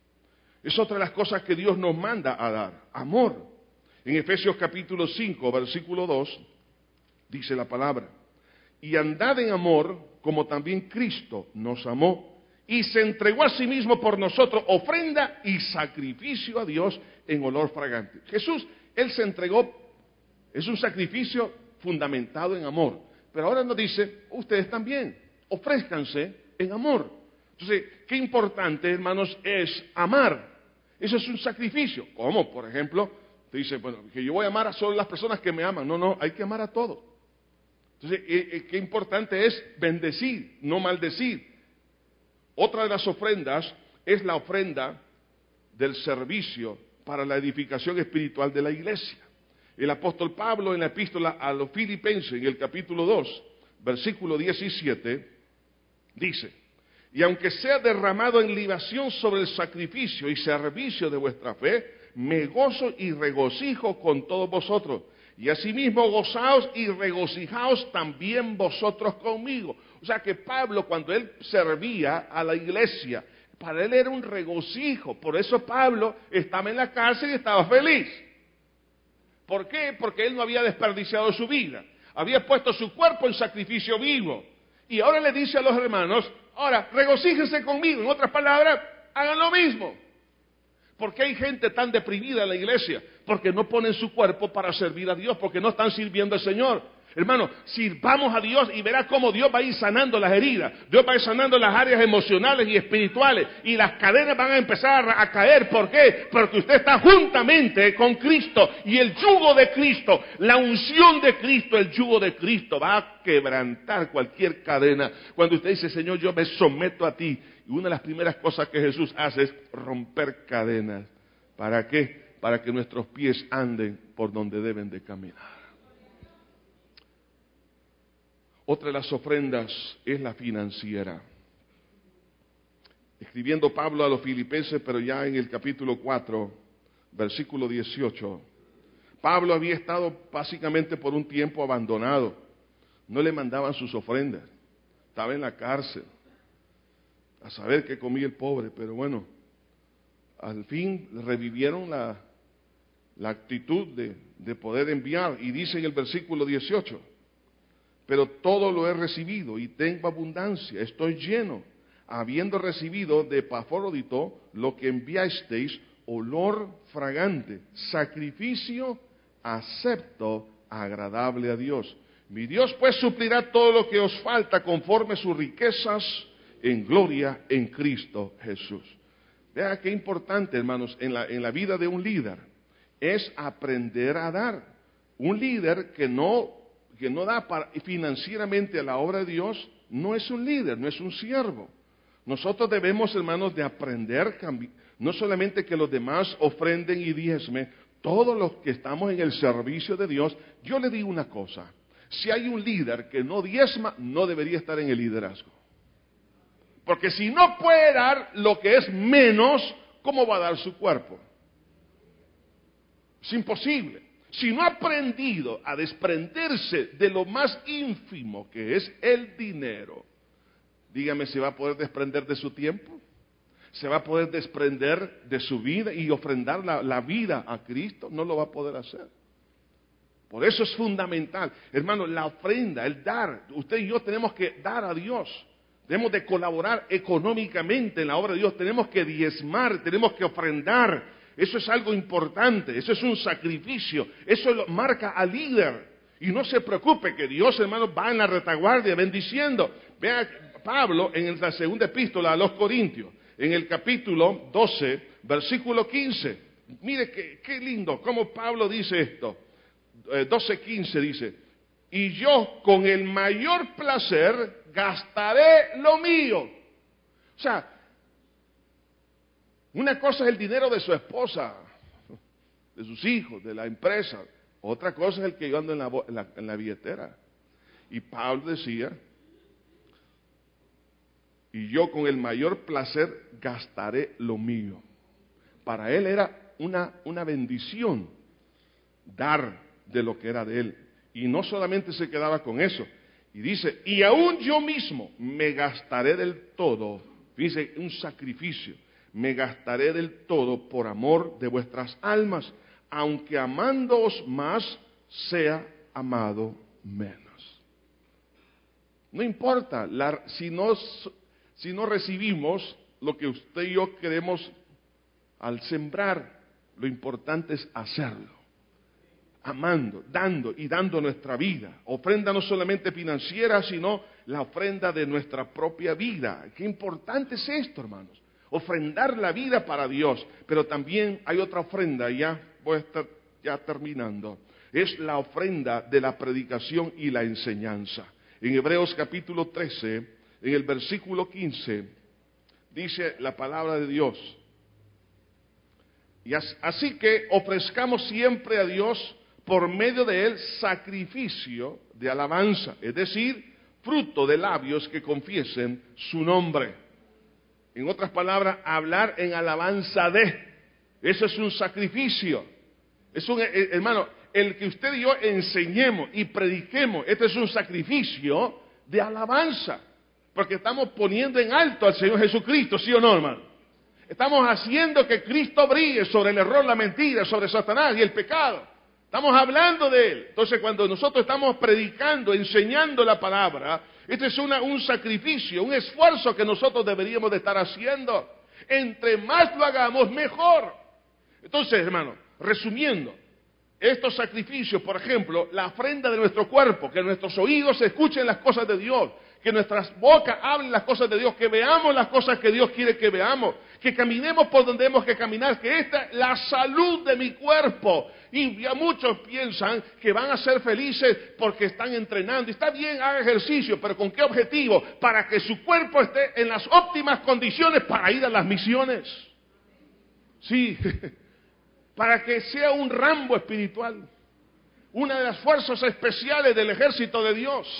Es otra de las cosas que Dios nos manda a dar, amor. En Efesios capítulo cinco, versículo dos, dice la palabra, y andad en amor como también Cristo nos amó y se entregó a sí mismo por nosotros, ofrenda y sacrificio a Dios en olor fragante. Jesús, Él se entregó, es un sacrificio fundamentado en amor. Pero ahora nos dice, ustedes también, ofrézcanse en amor. Entonces, qué importante, hermanos, es amar. Eso es un sacrificio. ¿Cómo? Por ejemplo, te dice, bueno, que yo voy a amar a solo las personas que me aman. No, no, hay que amar a todos. Entonces, eh, qué importante es bendecir, no maldecir. Otra de las ofrendas es la ofrenda del servicio para la edificación espiritual de la iglesia. El apóstol Pablo en la epístola a los Filipenses, en el capítulo dos, versículo diecisiete, dice, y aunque sea derramado en libación sobre el sacrificio y servicio de vuestra fe, me gozo y regocijo con todos vosotros. Y asimismo gozaos y regocijaos también vosotros conmigo. O sea que Pablo, cuando él servía a la iglesia, para él era un regocijo. Por eso Pablo estaba en la cárcel y estaba feliz. ¿Por qué? Porque él no había desperdiciado su vida. Había puesto su cuerpo en sacrificio vivo. Y ahora le dice a los hermanos, ahora, regocíjense conmigo. En otras palabras, hagan lo mismo. ¿Por qué hay gente tan deprimida en la iglesia? Porque no ponen su cuerpo para servir a Dios, porque no están sirviendo al Señor. Hermano, sirvamos a Dios y verá cómo Dios va a ir sanando las heridas. Dios va a ir sanando las áreas emocionales y espirituales. Y las cadenas van a empezar a, a caer. ¿Por qué? Porque usted está juntamente con Cristo. Y el yugo de Cristo, la unción de Cristo, el yugo de Cristo va a quebrantar cualquier cadena. Cuando usted dice, Señor, yo me someto a ti. Y una de las primeras cosas que Jesús hace es romper cadenas. ¿Para qué? Para que nuestros pies anden por donde deben de caminar. Otra de las ofrendas es la financiera. escribiendo Pablo a los filipenses, pero ya en el capítulo cuatro, versículo dieciocho. Pablo había estado básicamente por un tiempo abandonado. No le mandaban sus ofrendas. Estaba en la cárcel. A saber qué comía el pobre, pero bueno, al fin revivieron la, la actitud de, de poder enviar. Y dice en el versículo dieciocho, pero todo lo he recibido y tengo abundancia, estoy lleno, habiendo recibido de Epafrodito lo que enviasteis, olor fragante, sacrificio acepto, agradable a Dios. Mi Dios pues suplirá todo lo que os falta conforme a sus riquezas en gloria en Cristo Jesús. Vea qué importante, hermanos, en la, en la vida de un líder es aprender a dar. Un líder que no, que no da para, financieramente a la obra de Dios no es un líder, no es un siervo. Nosotros debemos, hermanos, de aprender, no solamente que los demás ofrenden y diezmen, todos los que estamos en el servicio de Dios. Yo le digo una cosa, si hay un líder que no diezma, no debería estar en el liderazgo. Porque si no puede dar lo que es menos, ¿cómo va a dar su cuerpo? Es imposible. Si no ha aprendido a desprenderse de lo más ínfimo que es el dinero, dígame, ¿se va a poder desprender de su tiempo? ¿Se va a poder desprender de su vida y ofrendar la, la vida a Cristo? No lo va a poder hacer. Por eso es fundamental, hermano, la ofrenda, el dar. Usted y yo tenemos que dar a Dios. Tenemos de colaborar económicamente en la obra de Dios. Tenemos que diezmar, tenemos que ofrendar. Eso es algo importante, eso es un sacrificio. Eso lo marca al líder. Y no se preocupe que Dios, hermano, va en la retaguardia bendiciendo. Vea Pablo en la segunda epístola a los Corintios, en el capítulo doce, versículo quince. Mire qué, qué lindo, cómo Pablo dice esto. Eh, doce quince dice, y yo con el mayor placer gastaré lo mío. O sea, una cosa es el dinero de su esposa, de sus hijos, de la empresa. Otra cosa es el que yo ando en la, en la, en la billetera. Y Pablo decía, y yo con el mayor placer gastaré lo mío. Para él era una, una bendición dar de lo que era de él. Y no solamente se quedaba con eso. Y dice, y aún yo mismo me gastaré del todo. Dice, un sacrificio. Me gastaré del todo por amor de vuestras almas, aunque amándoos más, sea amado menos. No importa, la, si, no, si no recibimos lo que usted y yo queremos al sembrar, lo importante es hacerlo. Amando, dando y dando nuestra vida. Ofrenda no solamente financiera, sino la ofrenda de nuestra propia vida. Qué importante es esto, hermanos. Ofrendar la vida para Dios. Pero también hay otra ofrenda, ya voy a estar ya terminando. Es la ofrenda de la predicación y la enseñanza. En Hebreos capítulo trece, en el versículo quince, dice la palabra de Dios. Y así que ofrezcamos siempre a Dios por medio de él sacrificio de alabanza, es decir, fruto de labios que confiesen su nombre. En otras palabras, hablar en alabanza de, eso es un sacrificio. Es un, hermano, el que usted y yo enseñemos y prediquemos, este es un sacrificio de alabanza, porque estamos poniendo en alto al Señor Jesucristo, ¿sí o no, hermano? Estamos haciendo que Cristo brille sobre el error, la mentira, sobre Satanás y el pecado. Estamos hablando de Él. Entonces, cuando nosotros estamos predicando, enseñando la palabra, este es una, un sacrificio, un esfuerzo que nosotros deberíamos de estar haciendo. Entre más lo hagamos, mejor. Entonces, hermano, resumiendo, estos sacrificios, por ejemplo, la ofrenda de nuestro cuerpo, que nuestros oídos escuchen las cosas de Dios, que nuestras bocas hablen las cosas de Dios, que veamos las cosas que Dios quiere que veamos, que caminemos por donde hemos que caminar, que esta es la salud de mi cuerpo. Y ya muchos piensan que van a ser felices porque están entrenando. Y está bien, haga ejercicio, pero ¿con qué objetivo? Para que su cuerpo esté en las óptimas condiciones para ir a las misiones. Sí, para que sea un Rambo espiritual, una de las fuerzas especiales del ejército de Dios.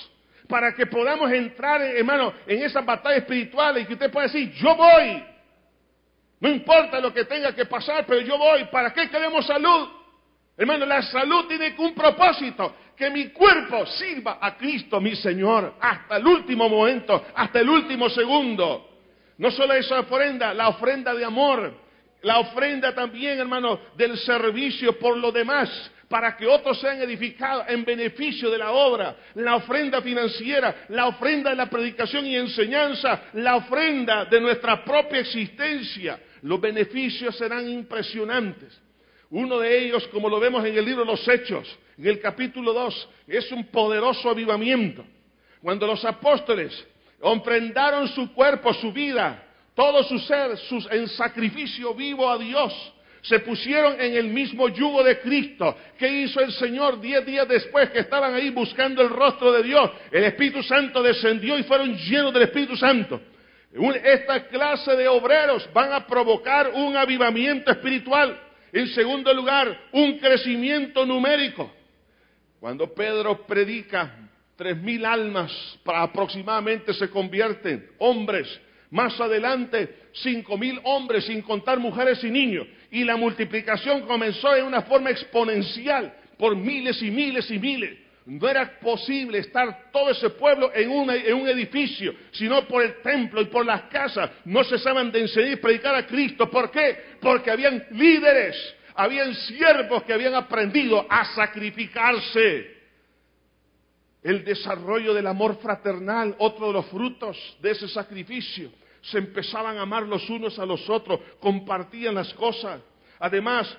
para que podamos entrar, hermano, en esas batallas espirituales y que usted pueda decir, yo voy. No importa lo que tenga que pasar, pero yo voy. ¿Para qué queremos salud? Hermano, la salud tiene un propósito, que mi cuerpo sirva a Cristo, mi Señor, hasta el último momento, hasta el último segundo. No solo esa ofrenda, la ofrenda de amor, la ofrenda también, hermano, del servicio por lo demás, para que otros sean edificados en beneficio de la obra, la ofrenda financiera, la ofrenda de la predicación y enseñanza, la ofrenda de nuestra propia existencia. Los beneficios serán impresionantes. Uno de ellos, como lo vemos en el libro de los Hechos, en el capítulo dos, es un poderoso avivamiento. Cuando los apóstoles ofrendaron su cuerpo, su vida, todo su ser, sus, en sacrificio vivo a Dios, se pusieron en el mismo yugo de Cristo. ¿Qué hizo el Señor diez días después que estaban ahí buscando el rostro de Dios? El Espíritu Santo descendió y fueron llenos del Espíritu Santo. Esta clase de obreros van a provocar un avivamiento espiritual. En segundo lugar, un crecimiento numérico. Cuando Pedro predica, tres mil almas aproximadamente se convierten, hombres. Más adelante, cinco mil hombres, sin contar mujeres y niños. Y la multiplicación comenzó en una forma exponencial, por miles y miles y miles. No era posible estar todo ese pueblo en, una, en un edificio, sino por el templo y por las casas. No cesaban de enseñar y predicar a Cristo. ¿Por qué? Porque habían líderes, habían siervos que habían aprendido a sacrificarse. El desarrollo del amor fraternal, otro de los frutos de ese sacrificio. Se empezaban a amar los unos a los otros, compartían las cosas. Además,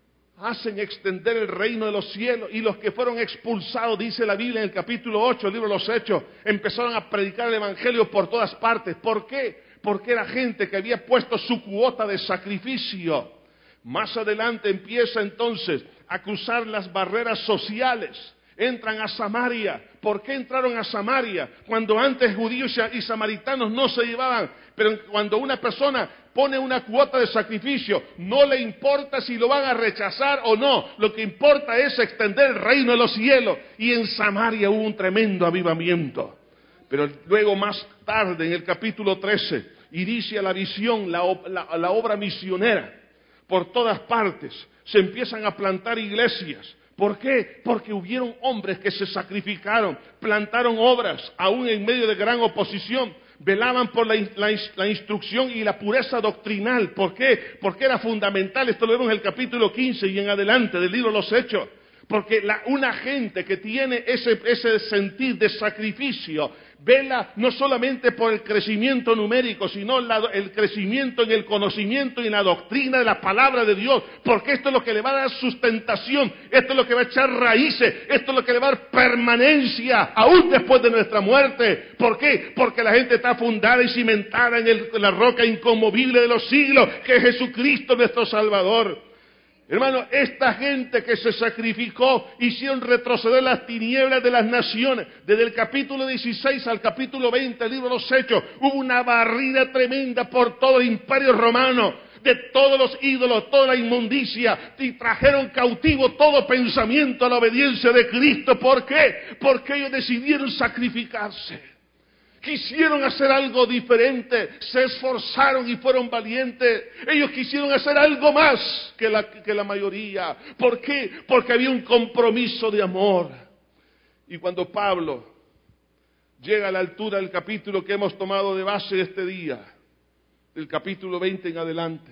hacen extender el reino de los cielos, y los que fueron expulsados, dice la Biblia en el capítulo ocho, el libro de los Hechos, empezaron a predicar el evangelio por todas partes. ¿Por qué? Porque era gente que había puesto su cuota de sacrificio. Más adelante empieza entonces a cruzar las barreras sociales. Entran a Samaria. ¿Por qué entraron a Samaria? Cuando antes judíos y samaritanos no se llevaban. Pero cuando una persona pone una cuota de sacrificio, no le importa si lo van a rechazar o no. Lo que importa es extender el reino de los cielos. Y en Samaria hubo un tremendo avivamiento. Pero luego más tarde, en el capítulo trece, inicia la visión, la, la, la obra misionera. Por todas partes se empiezan a plantar iglesias. ¿Por qué? Porque hubieron hombres que se sacrificaron, plantaron obras, aún en medio de gran oposición, velaban por la, la, la instrucción y la pureza doctrinal. ¿Por qué? Porque era fundamental. Esto lo vemos en el capítulo quince y en adelante del libro de los Hechos. Porque la, una gente que tiene ese, ese sentir de sacrificio, vela no solamente por el crecimiento numérico, sino la, el crecimiento en el conocimiento y en la doctrina de la palabra de Dios, porque esto es lo que le va a dar sustentación, esto es lo que va a echar raíces, esto es lo que le va a dar permanencia, aún después de nuestra muerte. ¿Por qué? Porque la gente está fundada y cimentada en, el, en la roca inconmovible de los siglos, que es Jesucristo nuestro Salvador. Hermano, esta gente que se sacrificó hicieron retroceder las tinieblas de las naciones. Desde el capítulo dieciséis al capítulo veinte del libro de los Hechos, hubo una barrida tremenda por todo el imperio romano, de todos los ídolos, toda la inmundicia, y trajeron cautivo todo pensamiento a la obediencia de Cristo. ¿Por qué? Porque ellos decidieron sacrificarse. Quisieron hacer algo diferente, se esforzaron y fueron valientes. Ellos quisieron hacer algo más que la, que la mayoría. ¿Por qué? Porque había un compromiso de amor. Y cuando Pablo llega a la altura del capítulo que hemos tomado de base este día, del capítulo veinte en adelante,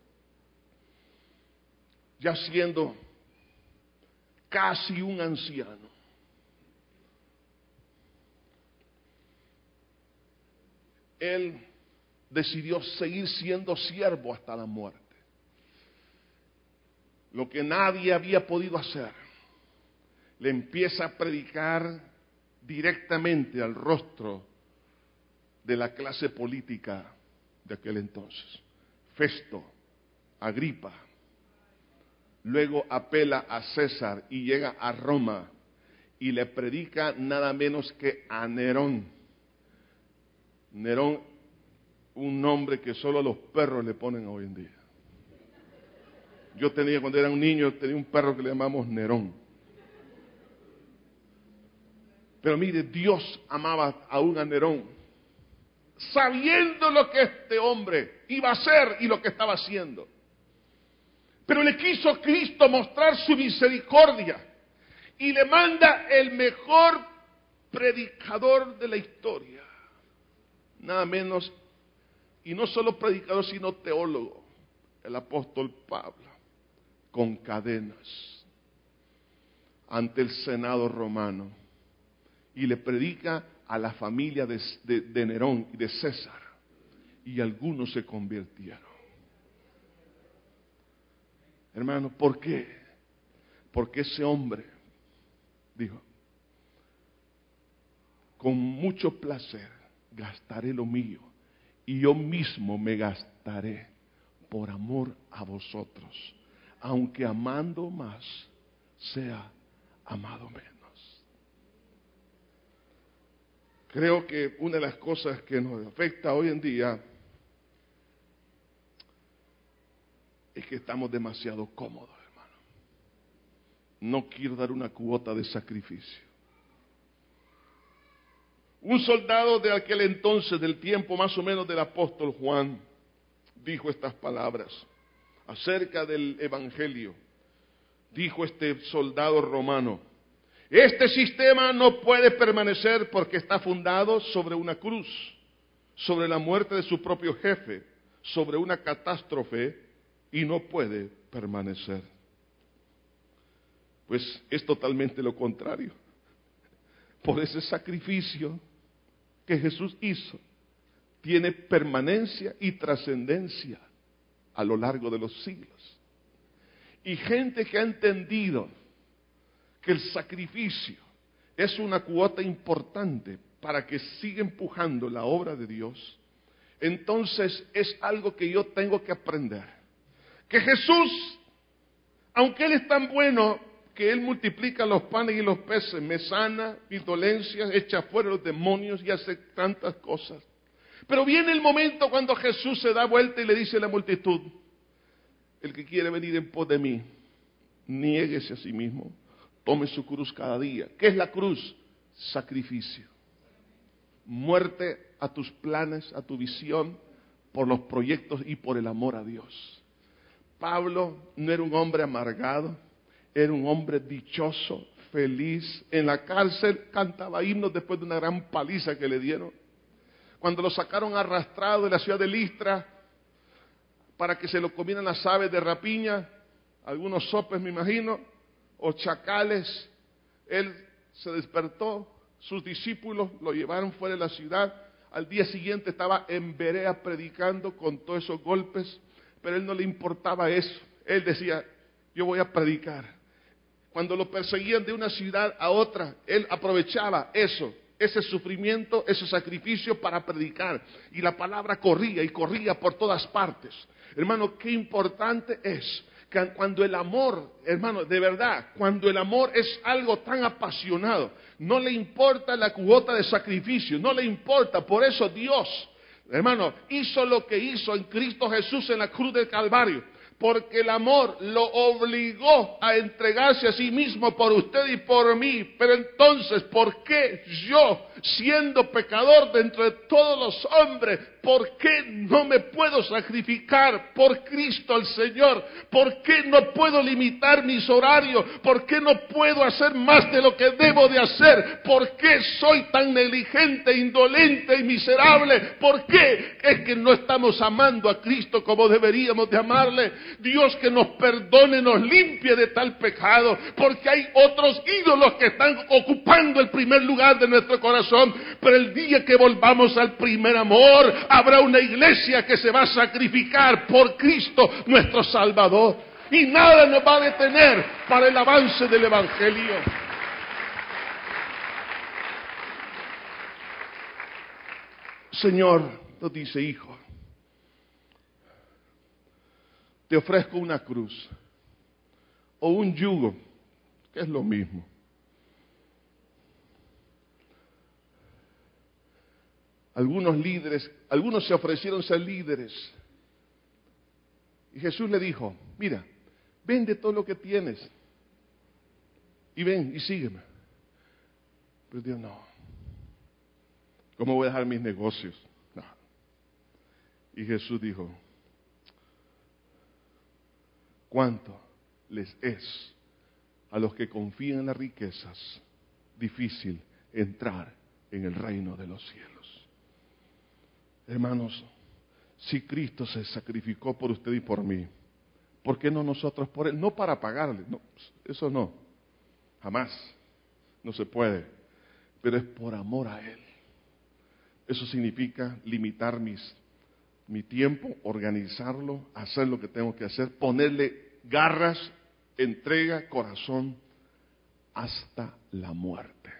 ya siendo casi un anciano, él decidió seguir siendo siervo hasta la muerte. Lo que nadie había podido hacer, le empieza a predicar directamente al rostro de la clase política de aquel entonces. Festo, Agripa, luego apela a César y llega a Roma y le predica nada menos que a Nerón. Nerón, un nombre que solo los perros le ponen hoy en día. Yo tenía, cuando era un niño, tenía un perro que le llamamos Nerón. Pero mire, Dios amaba aún a Nerón, sabiendo lo que este hombre iba a hacer y lo que estaba haciendo. Pero le quiso Cristo mostrar su misericordia y le manda el mejor predicador de la historia. Nada menos, y no solo predicador, sino teólogo, el apóstol Pablo, con cadenas, ante el Senado romano, y le predica a la familia de, de, de Nerón y de César, y algunos se convirtieron. Hermano, ¿por qué? Porque ese hombre dijo, con mucho placer gastaré lo mío, y yo mismo me gastaré por amor a vosotros, aunque amando más sea amado menos. Creo que una de las cosas que nos afecta hoy en día es que estamos demasiado cómodos, hermano. No quiero dar una cuota de sacrificio. Un soldado de aquel entonces, del tiempo más o menos del apóstol Juan, dijo estas palabras acerca del evangelio. Dijo este soldado romano: este sistema no puede permanecer porque está fundado sobre una cruz, sobre la muerte de su propio jefe, sobre una catástrofe, y no puede permanecer. Pues es totalmente lo contrario. Por ese sacrificio que Jesús hizo, tiene permanencia y trascendencia a lo largo de los siglos. Y gente que ha entendido que el sacrificio es una cuota importante para que siga empujando la obra de Dios, entonces es algo que yo tengo que aprender. Que Jesús, aunque Él es tan bueno que Él multiplica los panes y los peces, me sana mis dolencias, echa fuera los demonios y hace tantas cosas. Pero viene el momento cuando Jesús se da vuelta y le dice a la multitud: el que quiere venir en pos de mí, niéguese a sí mismo, tome su cruz cada día. ¿Qué es la cruz? Sacrificio. Muerte a tus planes, a tu visión, por los proyectos y por el amor a Dios. Pablo no era un hombre amargado, era un hombre dichoso, feliz. En la cárcel cantaba himnos después de una gran paliza que le dieron. Cuando lo sacaron arrastrado de la ciudad de Listra para que se lo comieran las aves de rapiña, algunos sopes me imagino, o chacales, él se despertó, sus discípulos lo llevaron fuera de la ciudad. Al día siguiente estaba en Berea predicando con todos esos golpes, pero a él no le importaba eso. Él decía: yo voy a predicar. Cuando lo perseguían de una ciudad a otra, él aprovechaba eso, ese sufrimiento, ese sacrificio para predicar. Y la palabra corría y corría por todas partes. Hermano, qué importante es que cuando el amor, hermano, de verdad, cuando el amor es algo tan apasionado, no le importa la cuota de sacrificio, no le importa. Por eso Dios, hermano, hizo lo que hizo en Cristo Jesús en la cruz del Calvario. Porque el amor lo obligó a entregarse a sí mismo por usted y por mí. Pero entonces, ¿por qué yo, siendo pecador de entre todos los hombres, por qué no me puedo sacrificar por Cristo el Señor? ¿Por qué no puedo limitar mis horarios? ¿Por qué no puedo hacer más de lo que debo de hacer? ¿Por qué soy tan negligente, indolente y miserable? ¿Por qué es que no estamos amando a Cristo como deberíamos de amarle? Dios que nos perdone, nos limpie de tal pecado, porque hay otros ídolos que están ocupando el primer lugar de nuestro corazón. Pero el día que volvamos al primer amor, habrá una iglesia que se va a sacrificar por Cristo nuestro Salvador, y nada nos va a detener para el avance del Evangelio. Señor nos dice: hijo, te ofrezco una cruz o un yugo, que es lo mismo. Algunos líderes, algunos se ofrecieron ser líderes. Y Jesús le dijo: mira, vende todo lo que tienes y ven y sígueme. Pero Dios no. ¿Cómo voy a dejar mis negocios? No. Y Jesús dijo, ¿cuánto les es a los que confían en las riquezas difícil entrar en el reino de los cielos? Hermanos, si Cristo se sacrificó por usted y por mí, ¿por qué no nosotros por Él? No para pagarle, no, eso no, jamás, no se puede, pero es por amor a Él. Eso significa limitar mis, mi tiempo, organizarlo, hacer lo que tengo que hacer, ponerle garras, entrega, corazón, hasta la muerte.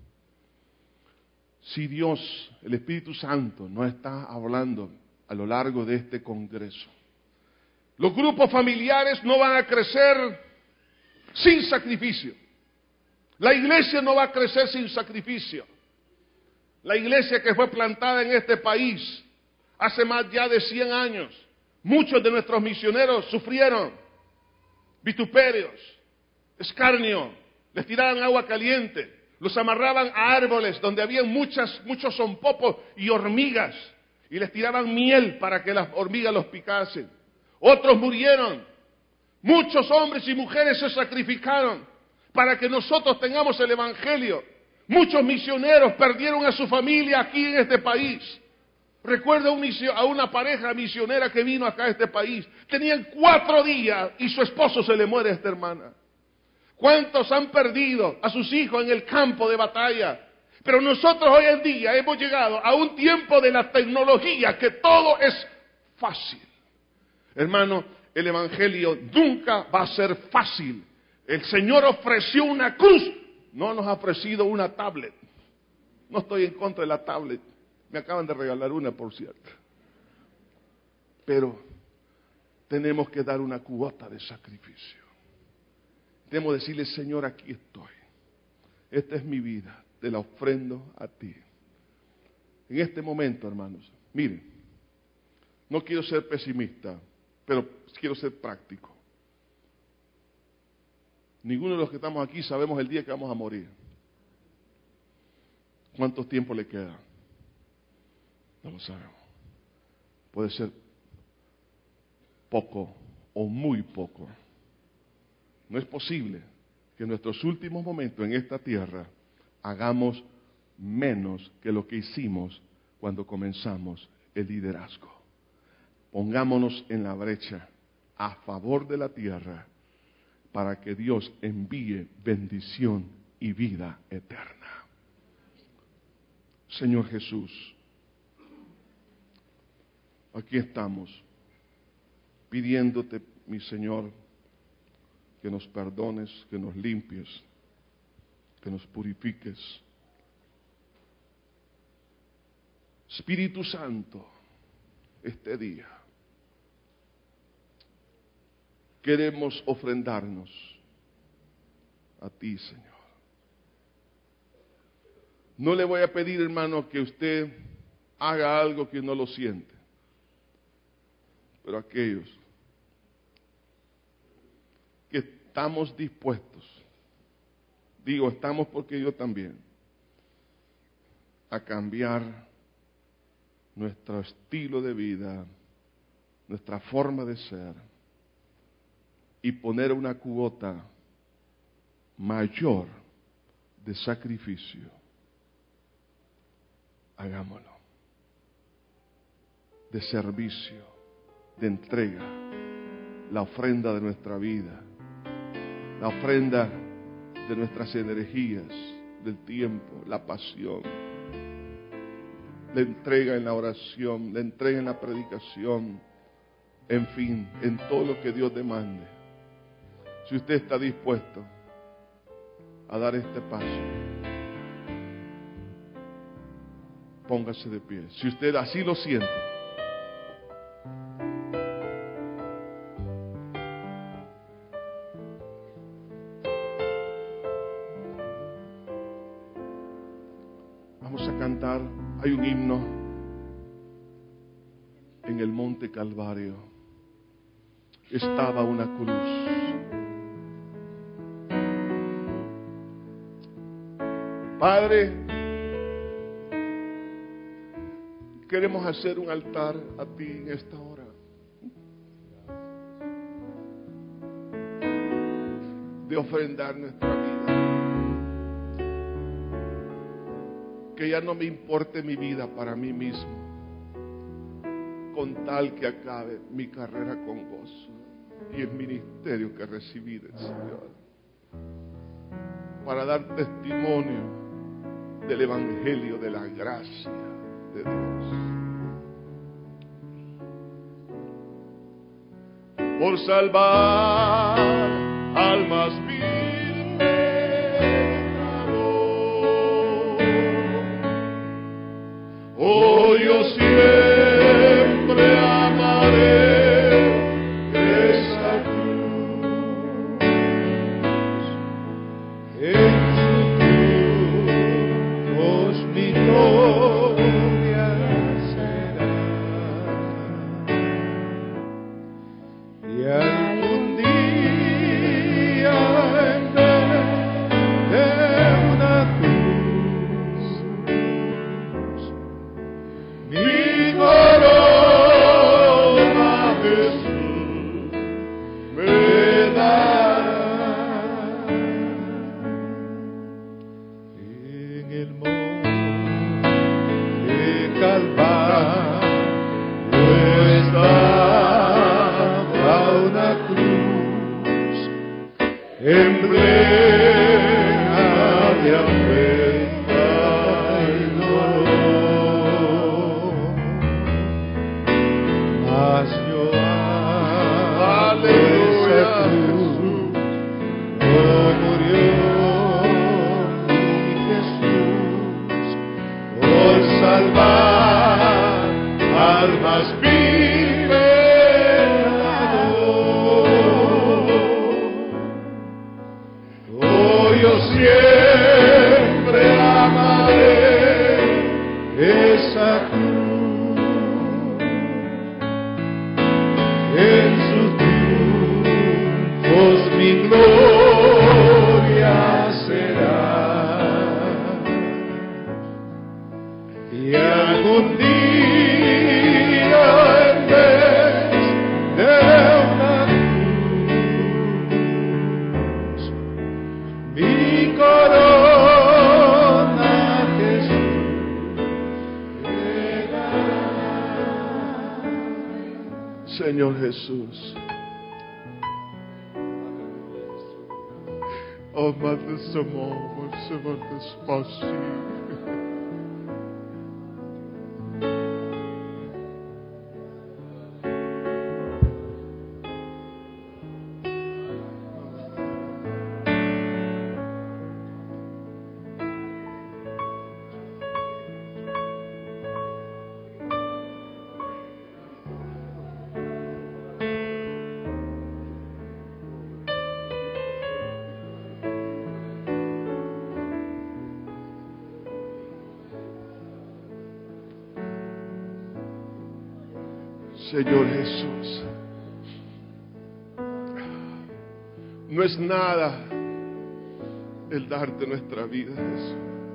Si Dios, el Espíritu Santo, no está hablando a lo largo de este congreso, los grupos familiares no van a crecer sin sacrificio. La iglesia no va a crecer sin sacrificio. La iglesia que fue plantada en este país hace más ya de cien años, muchos de nuestros misioneros sufrieron vituperios, escarnio, les tiraban agua caliente, los amarraban a árboles donde había muchas, muchos zompopos y hormigas, y les tiraban miel para que las hormigas los picasen. Otros murieron. Muchos hombres y mujeres se sacrificaron para que nosotros tengamos el evangelio. Muchos misioneros perdieron a su familia aquí en este país. Recuerdo a una pareja misionera que vino acá a este país. Tenían cuatro días y su esposo se le muere a esta hermana. ¿Cuántos han perdido a sus hijos en el campo de batalla? Pero nosotros hoy en día hemos llegado a un tiempo de la tecnología que todo es fácil. Hermano, el evangelio nunca va a ser fácil. El Señor ofreció una cruz, no nos ha ofrecido una tablet. No estoy en contra de la tablet. Me acaban de regalar una, por cierto. Pero tenemos que dar una cuota de sacrificio. Tenemos que decirle, Señor, aquí estoy. Esta es mi vida, te la ofrendo a ti. En este momento, hermanos, miren, no quiero ser pesimista, pero quiero ser práctico. Ninguno de los que estamos aquí sabemos el día que vamos a morir. ¿Cuánto tiempo le queda? No lo sabemos. Puede ser poco o muy poco. No es posible que en nuestros últimos momentos en esta tierra hagamos menos que lo que hicimos cuando comenzamos el liderazgo. Pongámonos en la brecha a favor de la tierra para que Dios envíe bendición y vida eterna. Señor Jesús, aquí estamos pidiéndote, mi Señor, que nos perdones, que nos limpies, que nos purifiques. Espíritu Santo, este día queremos ofrendarnos a ti, Señor. No le voy a pedir, hermano, que usted haga algo que no lo siente, pero aquellos que estamos dispuestos, digo estamos porque yo también, a cambiar nuestro estilo de vida, nuestra forma de ser, y poner una cuota mayor de sacrificio, hagámoslo, de servicio, de entrega, la ofrenda de nuestra vida, la ofrenda de nuestras energías, del tiempo, la pasión, la entrega en la oración, la entrega en la predicación, en fin, en todo lo que Dios demande. Si usted está dispuesto a dar este paso, póngase de pie. Si usted así lo siente, vamos a cantar. Hay un himno en el Monte Calvario. Estaba una cruz. Padre, queremos hacer un altar a ti en esta hora. De ofrendar nuestra vida. Que ya no me importe mi vida para mí mismo, con tal que acabe mi carrera con gozo y el ministerio que recibí del Señor, para dar testimonio del evangelio de la gracia de Dios. Por salvar almas vil pecador, oh, yo siempre amaré esa cruz, en su cruz mi gloria será, y algún día en vez de una cruz mi corona Jesús me dará. En el monte Calvario estaba una cruz, emblema de afrenta y dolor. Mas yo amo esa cruz, oh, murió mi Jesús por salvar almas vil pecador. Oh, yo siempre amaré esa cruz, en sus triunfos mi gloria será, y algún día en vez de una cruz mi corona Jesús me dará. Señor Jesús, oh Madre Samor, Samor despacio. Señor Jesús, no es nada el darte nuestra vida, Jesús,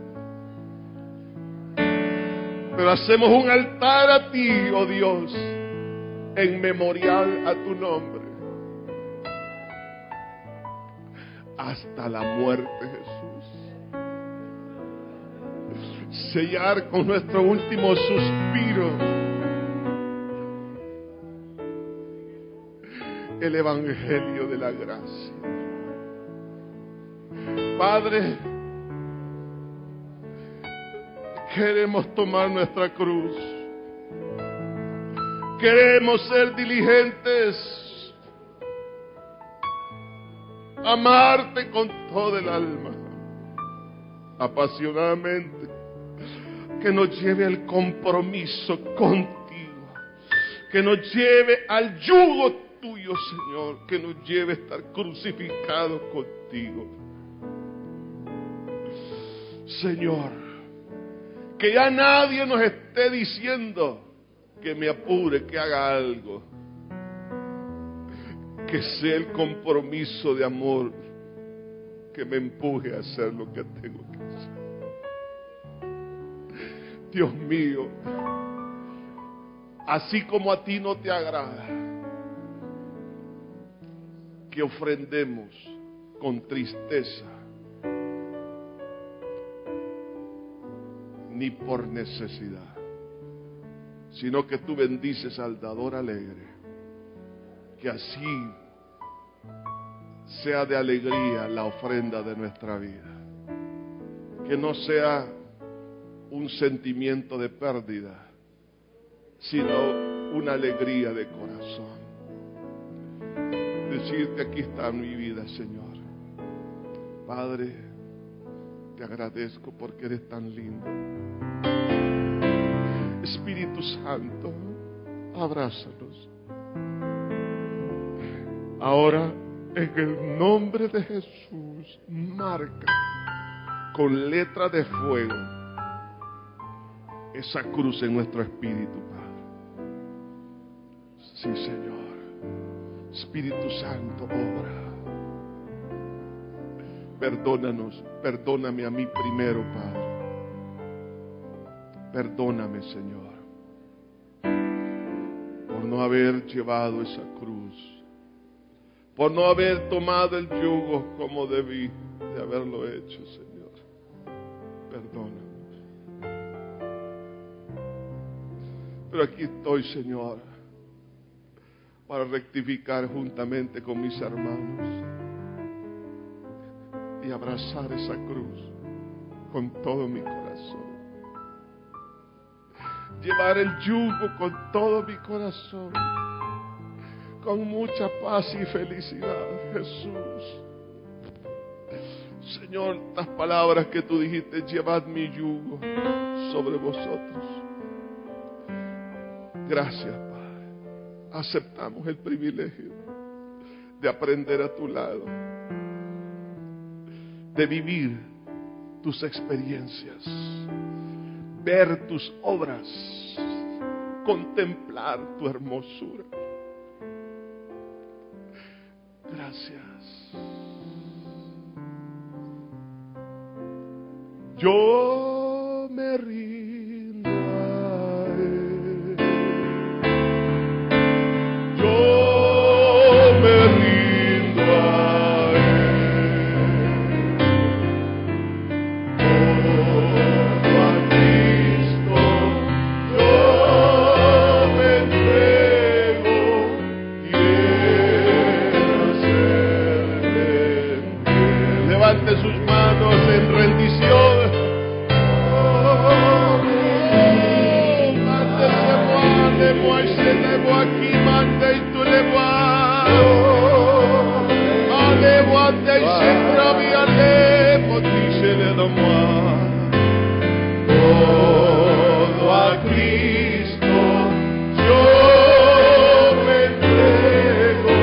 pero hacemos un altar a ti, oh Dios, en memorial a tu nombre, hasta la muerte, Jesús. Sellar con nuestro último suspiro el evangelio de la gracia. Padre, queremos tomar nuestra cruz, queremos ser diligentes, amarte con todo el alma, apasionadamente, que nos lleve al compromiso contigo, que nos lleve al yugo tuyo, Señor, que nos lleve a estar crucificados contigo. Señor, que ya nadie nos esté diciendo que me apure, que haga algo, que sea el compromiso de amor que me empuje a hacer lo que tengo que hacer. Dios mío, así como a ti no te agrada que ofrendemos con tristeza, ni por necesidad, sino que tú bendices al dador alegre, que así sea de alegría la ofrenda de nuestra vida, que no sea un sentimiento de pérdida, sino una alegría de corazón. Decirte, aquí está mi vida, Señor. Padre, te agradezco porque eres tan lindo. Espíritu Santo, abrázanos. Ahora, en el nombre de Jesús, marca con letra de fuego esa cruz en nuestro espíritu, Padre. Sí, Señor. Espíritu Santo, obra. Perdónanos, perdóname a mí primero, Padre. Perdóname, Señor, por no haber llevado esa cruz, por no haber tomado el yugo como debí de haberlo hecho, Señor. Perdóname. Pero aquí estoy, Señor, para rectificar juntamente con mis hermanos y abrazar esa cruz con todo mi corazón. Llevar el yugo con todo mi corazón, con mucha paz y felicidad, Jesús. Señor, las palabras que tú dijiste, llevad mi yugo sobre vosotros. Gracias, Padre. Aceptamos el privilegio de aprender a tu lado, de vivir tus experiencias, ver tus obras, contemplar tu hermosura. Gracias. Yo me rindo a Él. Yo me rindo a Él. Todo a Cristo yo me entrego. Quiero serle fiel. Levante sus manos en rendición. Moi, c'est le moi qui mande tout le moi. Allez, moi, t'es chez allez, moi, tu le de moi. Todo a Cristo, yo me entrego,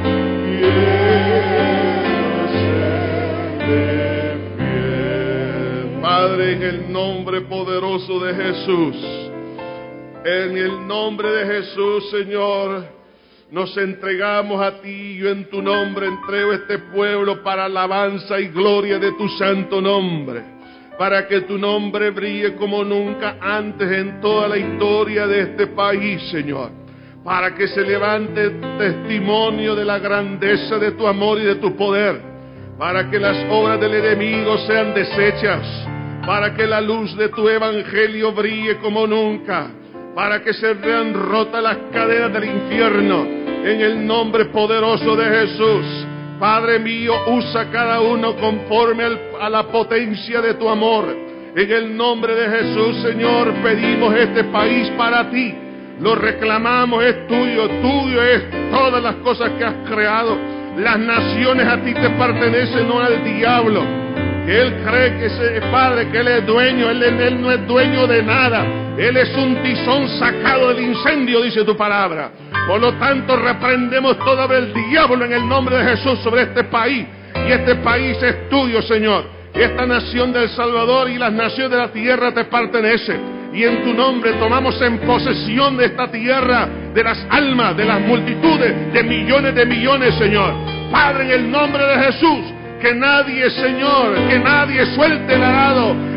quiero serle fiel. Padre, en el nombre poderoso de Jesús, en el nombre de Jesús, Señor, nos entregamos a ti. Yo en tu nombre entrego este pueblo para alabanza y gloria de tu santo nombre, para que tu nombre brille como nunca antes en toda la historia de este país, Señor, para que se levante testimonio de la grandeza de tu amor y de tu poder, para que las obras del enemigo sean deshechas, para que la luz de tu evangelio brille como nunca, para que se vean rotas las cadenas del infierno, en el nombre poderoso de Jesús. Padre mío, usa cada uno conforme al, a la potencia de tu amor. En el nombre de Jesús, Señor, pedimos este país para ti. Lo reclamamos, es tuyo, tuyo es todas las cosas que has creado. Las naciones a ti te pertenecen, no al diablo. Él cree que ese Padre, que Él es dueño, él, él no es dueño de nada. Él es un tizón sacado del incendio, dice tu palabra. Por lo tanto, reprendemos todo el diablo en el nombre de Jesús sobre este país. Y este país es tuyo, Señor. Esta nación del Salvador y las naciones de la tierra te pertenecen. Y en tu nombre tomamos en posesión de esta tierra, de las almas, de las multitudes, de millones de millones, Señor. Padre, en el nombre de Jesús, que nadie, Señor, que nadie suelte el arado,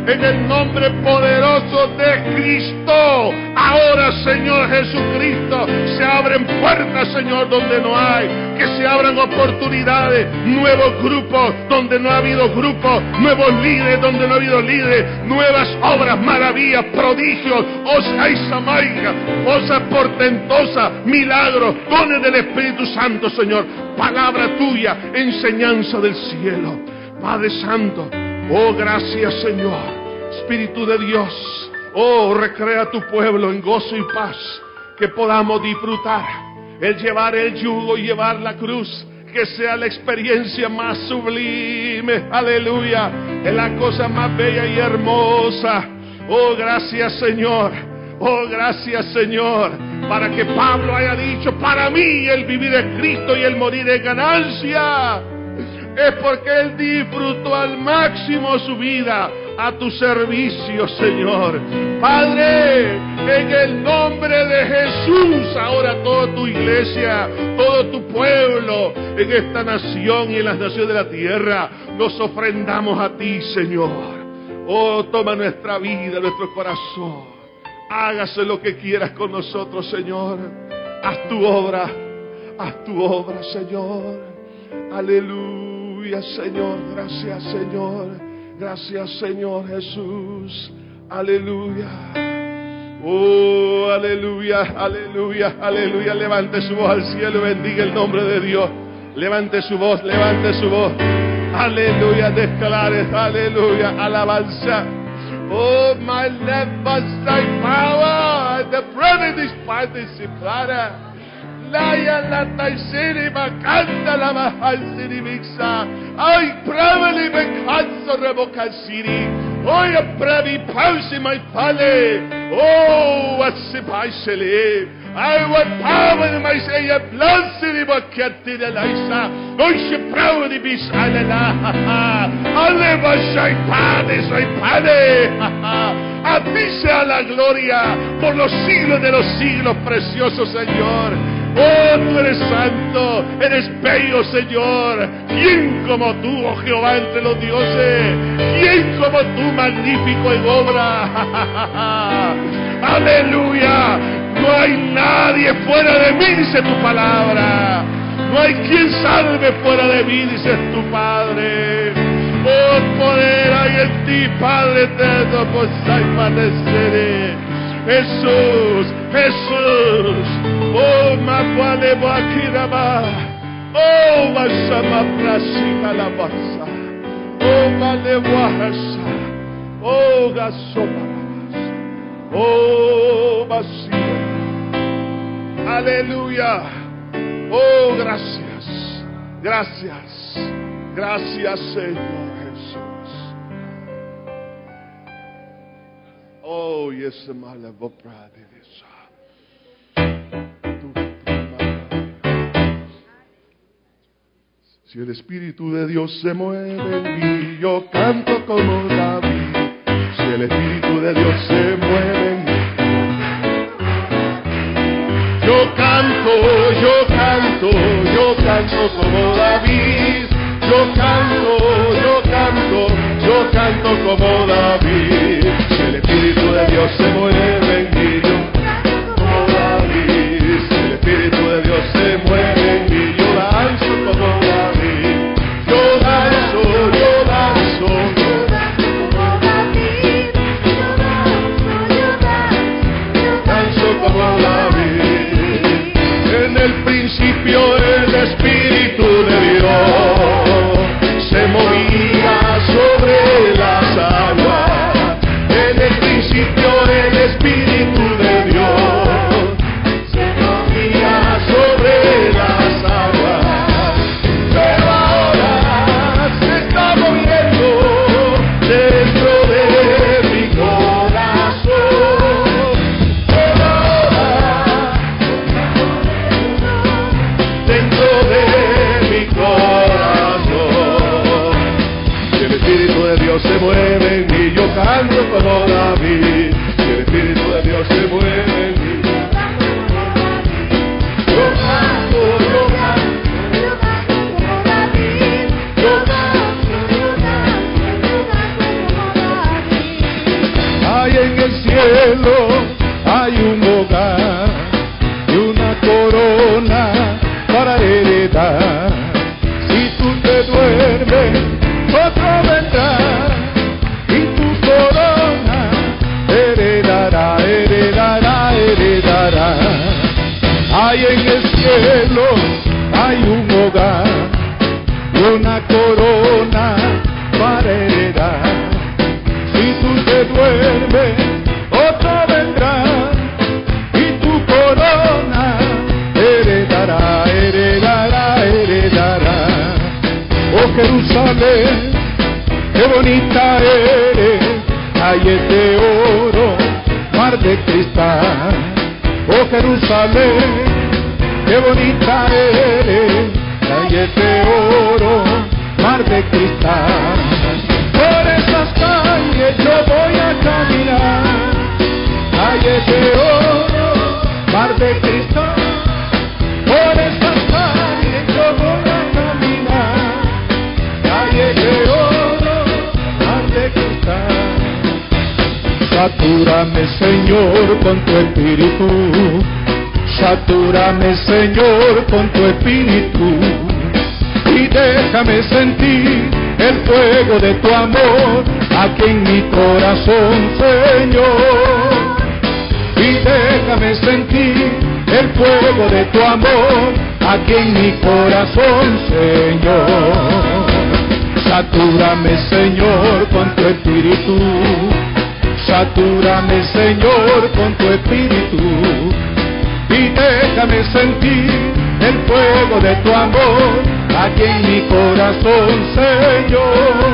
en el nombre poderoso de Cristo. Ahora, Señor Jesucristo, se abren puertas, Señor, donde no hay, que se abran oportunidades, nuevos grupos donde no ha habido grupos, nuevos líderes donde no ha habido líderes, nuevas obras, maravillas, prodigios, osa y samaiga, cosas portentosas, milagros, dones del Espíritu Santo, Señor, palabra tuya, enseñanza del cielo. Padre Santo, oh, gracias, Señor, Espíritu de Dios, oh, recrea tu pueblo en gozo y paz, que podamos disfrutar el llevar el yugo y llevar la cruz, que sea la experiencia más sublime, aleluya, es la cosa más bella y hermosa. Oh, gracias, Señor, oh, gracias, Señor, para que Pablo haya dicho, para mí el vivir es Cristo y el morir es ganancia. Es porque él disfrutó al máximo su vida a tu servicio, Señor. Padre, en el nombre de Jesús, ahora toda tu iglesia, todo tu pueblo, en esta nación y en las naciones de la tierra, nos ofrendamos a ti, Señor. Oh, toma nuestra vida, nuestro corazón. Hágase lo que quieras con nosotros, Señor. Haz tu obra, haz tu obra, Señor. Aleluya, Señor. Gracias, Señor. Gracias, Señor Jesús. Aleluya. Oh, aleluya, aleluya, aleluya. Levante su voz al cielo y bendiga el nombre de Dios. Levante su voz, levante su voz. Aleluya, declare, aleluya, alabanza. Oh, my left was thy power. The bread is participada. Laya la taisiri macanta la mahansiri mixa. Ay, praveli me canso revocasiri. Hoy a previ pausi my pale. Oh, what's paisele. I want power in my say a blansiri bacatti de laisa. Hoy se praveli bis alela. Ale vasai pane, soy pane. A ti sea la gloria por los siglos de los siglos, precioso Señor. Oh, tú eres santo, eres bello, Señor. ¿Quién como tú, oh Jehová, entre los dioses? ¿Quién como tú, magnífico en obra? Aleluya. No hay nadie fuera de mí, dice tu palabra. No hay quien salve fuera de mí, dice tu Padre. Oh, poder hay en ti, Padre eterno, pues hay padeceré. Jesús, Jesús. Oh, ma vale bakiraba. Oh, masama prasika la basa. Oh, vale wahasa. Oh, gasoparas. Oh, vacía. Aleluya. Oh, gracias. Gracias. Gracias, Señor Jesús. Oh, yes, mala vopra de esa. Si el Espíritu de Dios se mueve en mí, yo canto como David. Si el Espíritu de Dios se mueve en mí, yo canto, yo canto, yo canto como David. Yo canto, yo canto, yo canto como David. Si el Espíritu de Dios se mueve en mí, yo canto como David. Si el Espíritu de Dios se mueve en mí, yo danzo como David. Yo danzo, yo danzo, yo danzo como David. Yo danzo, yo danzo, yo danzo como David. En el principio el Espíritu de Dios se movía sobre las aguas. En el principio el Espíritu de hay en el cielo, hay un hogar, una corona para heredar. Si tú te duermes, otro vendrá, y tu corona heredará, heredará, heredará. Oh Jerusalén, qué bonita eres, calles de oro, mar de cristal. Oh Jerusalén, qué bonita eres, calles de oro, mar de cristal. Por esas calles yo voy a caminar, calles de oro, mar de cristal. Por esas calles yo voy a caminar, calles de oro, mar de cristal. Satúrame, Señor, con tu espíritu. Satúrame, Señor, con tu espíritu. Y déjame sentir el fuego de tu amor aquí en mi corazón, Señor. Y déjame sentir el fuego de tu amor aquí en mi corazón, Señor. Satúrame, Señor, con tu espíritu. Satúrame, Señor, con tu espíritu. Y déjame sentir el fuego de tu amor aquí en mi corazón, Señor.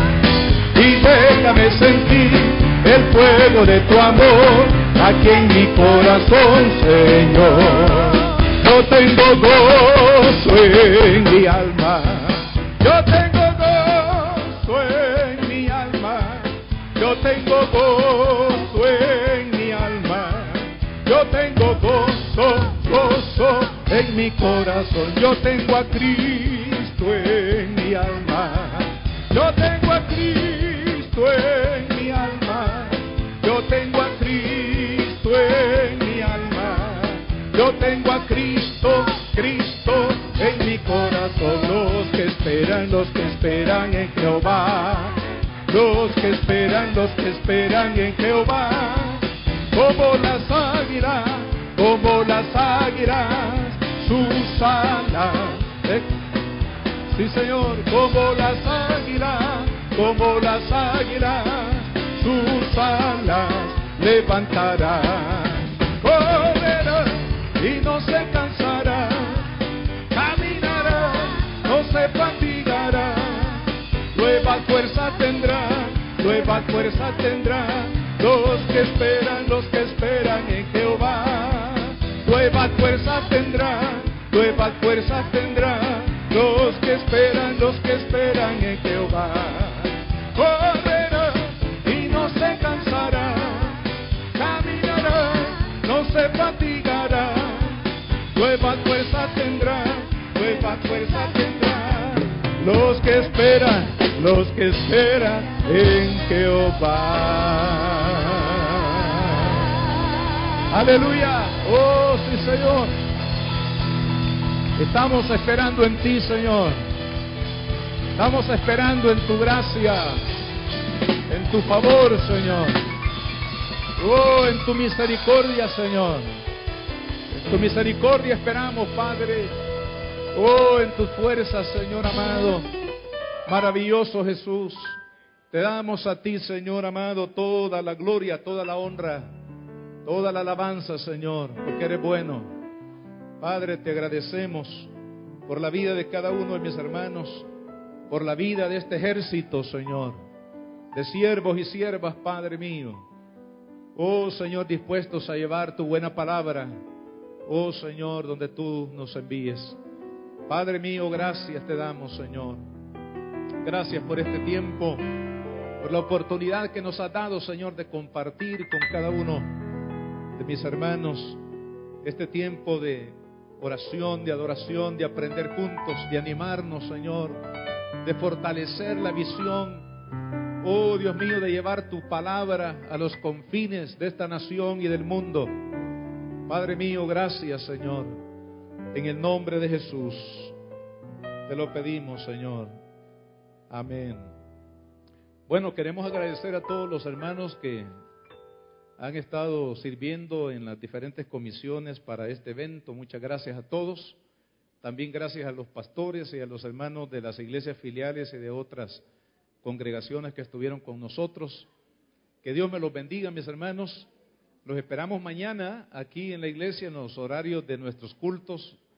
Y déjame sentir el fuego de tu amor aquí en mi corazón, Señor. Yo tengo gozo en mi alma, yo tengo gozo en mi alma, yo tengo gozo en mi alma, yo tengo gozo, gozo en mi corazón. Yo tengo a Cristo en mi alma, yo tengo a Cristo en mi alma, yo tengo a Cristo en mi alma, yo tengo a Cristo, Cristo en mi corazón. Los que esperan, los que esperan en Jehová, los que esperan, los que esperan en Jehová, como las águilas, como las águilas, sus alas, eh, sí Señor, como las águilas, como las águilas, sus alas levantarán, correrán y no se cansarán, caminarán, no se fatigarán, nueva fuerza tendrán, nueva fuerza tendrán. Los que esperan, los que esperan en Jehová, nueva fuerza tendrán, nueva fuerza tendrán. Los que esperan, los que esperan en Jehová, correrán y no se cansarán, caminarán, no se fatigarán, nueva fuerza tendrán, nueva fuerza tendrán. Los que esperan, los que esperan en Jehová. Aleluya. Oh, sí, Señor. Estamos esperando en ti, Señor. Estamos esperando en tu gracia, en tu favor, Señor. Oh, en tu misericordia, Señor. En tu misericordia esperamos, Padre. Oh, en tu fuerza, Señor amado. Maravilloso Jesús. Te damos a ti, Señor amado, toda la gloria, toda la honra, toda la alabanza, Señor, porque eres bueno. Padre, te agradecemos por la vida de cada uno de mis hermanos, por la vida de este ejército, Señor, de siervos y siervas, Padre mío. Oh, Señor, dispuestos a llevar tu buena palabra. Oh, Señor, donde tú nos envíes. Padre mío, gracias te damos, Señor. Gracias por este tiempo, por la oportunidad que nos has dado, Señor, de compartir con cada uno de mis hermanos este tiempo de oración, de adoración, de aprender juntos, de animarnos, Señor, de fortalecer la visión, oh Dios mío, de llevar tu palabra a los confines de esta nación y del mundo. Padre mío, gracias, Señor, en el nombre de Jesús te lo pedimos, Señor. Amén. Bueno, queremos agradecer a todos los hermanos que han estado sirviendo en las diferentes comisiones para este evento. Muchas gracias a todos. También gracias a los pastores y a los hermanos de las iglesias filiales y de otras congregaciones que estuvieron con nosotros. Que Dios me los bendiga, mis hermanos. Los esperamos mañana aquí en la iglesia en los horarios de nuestros cultos.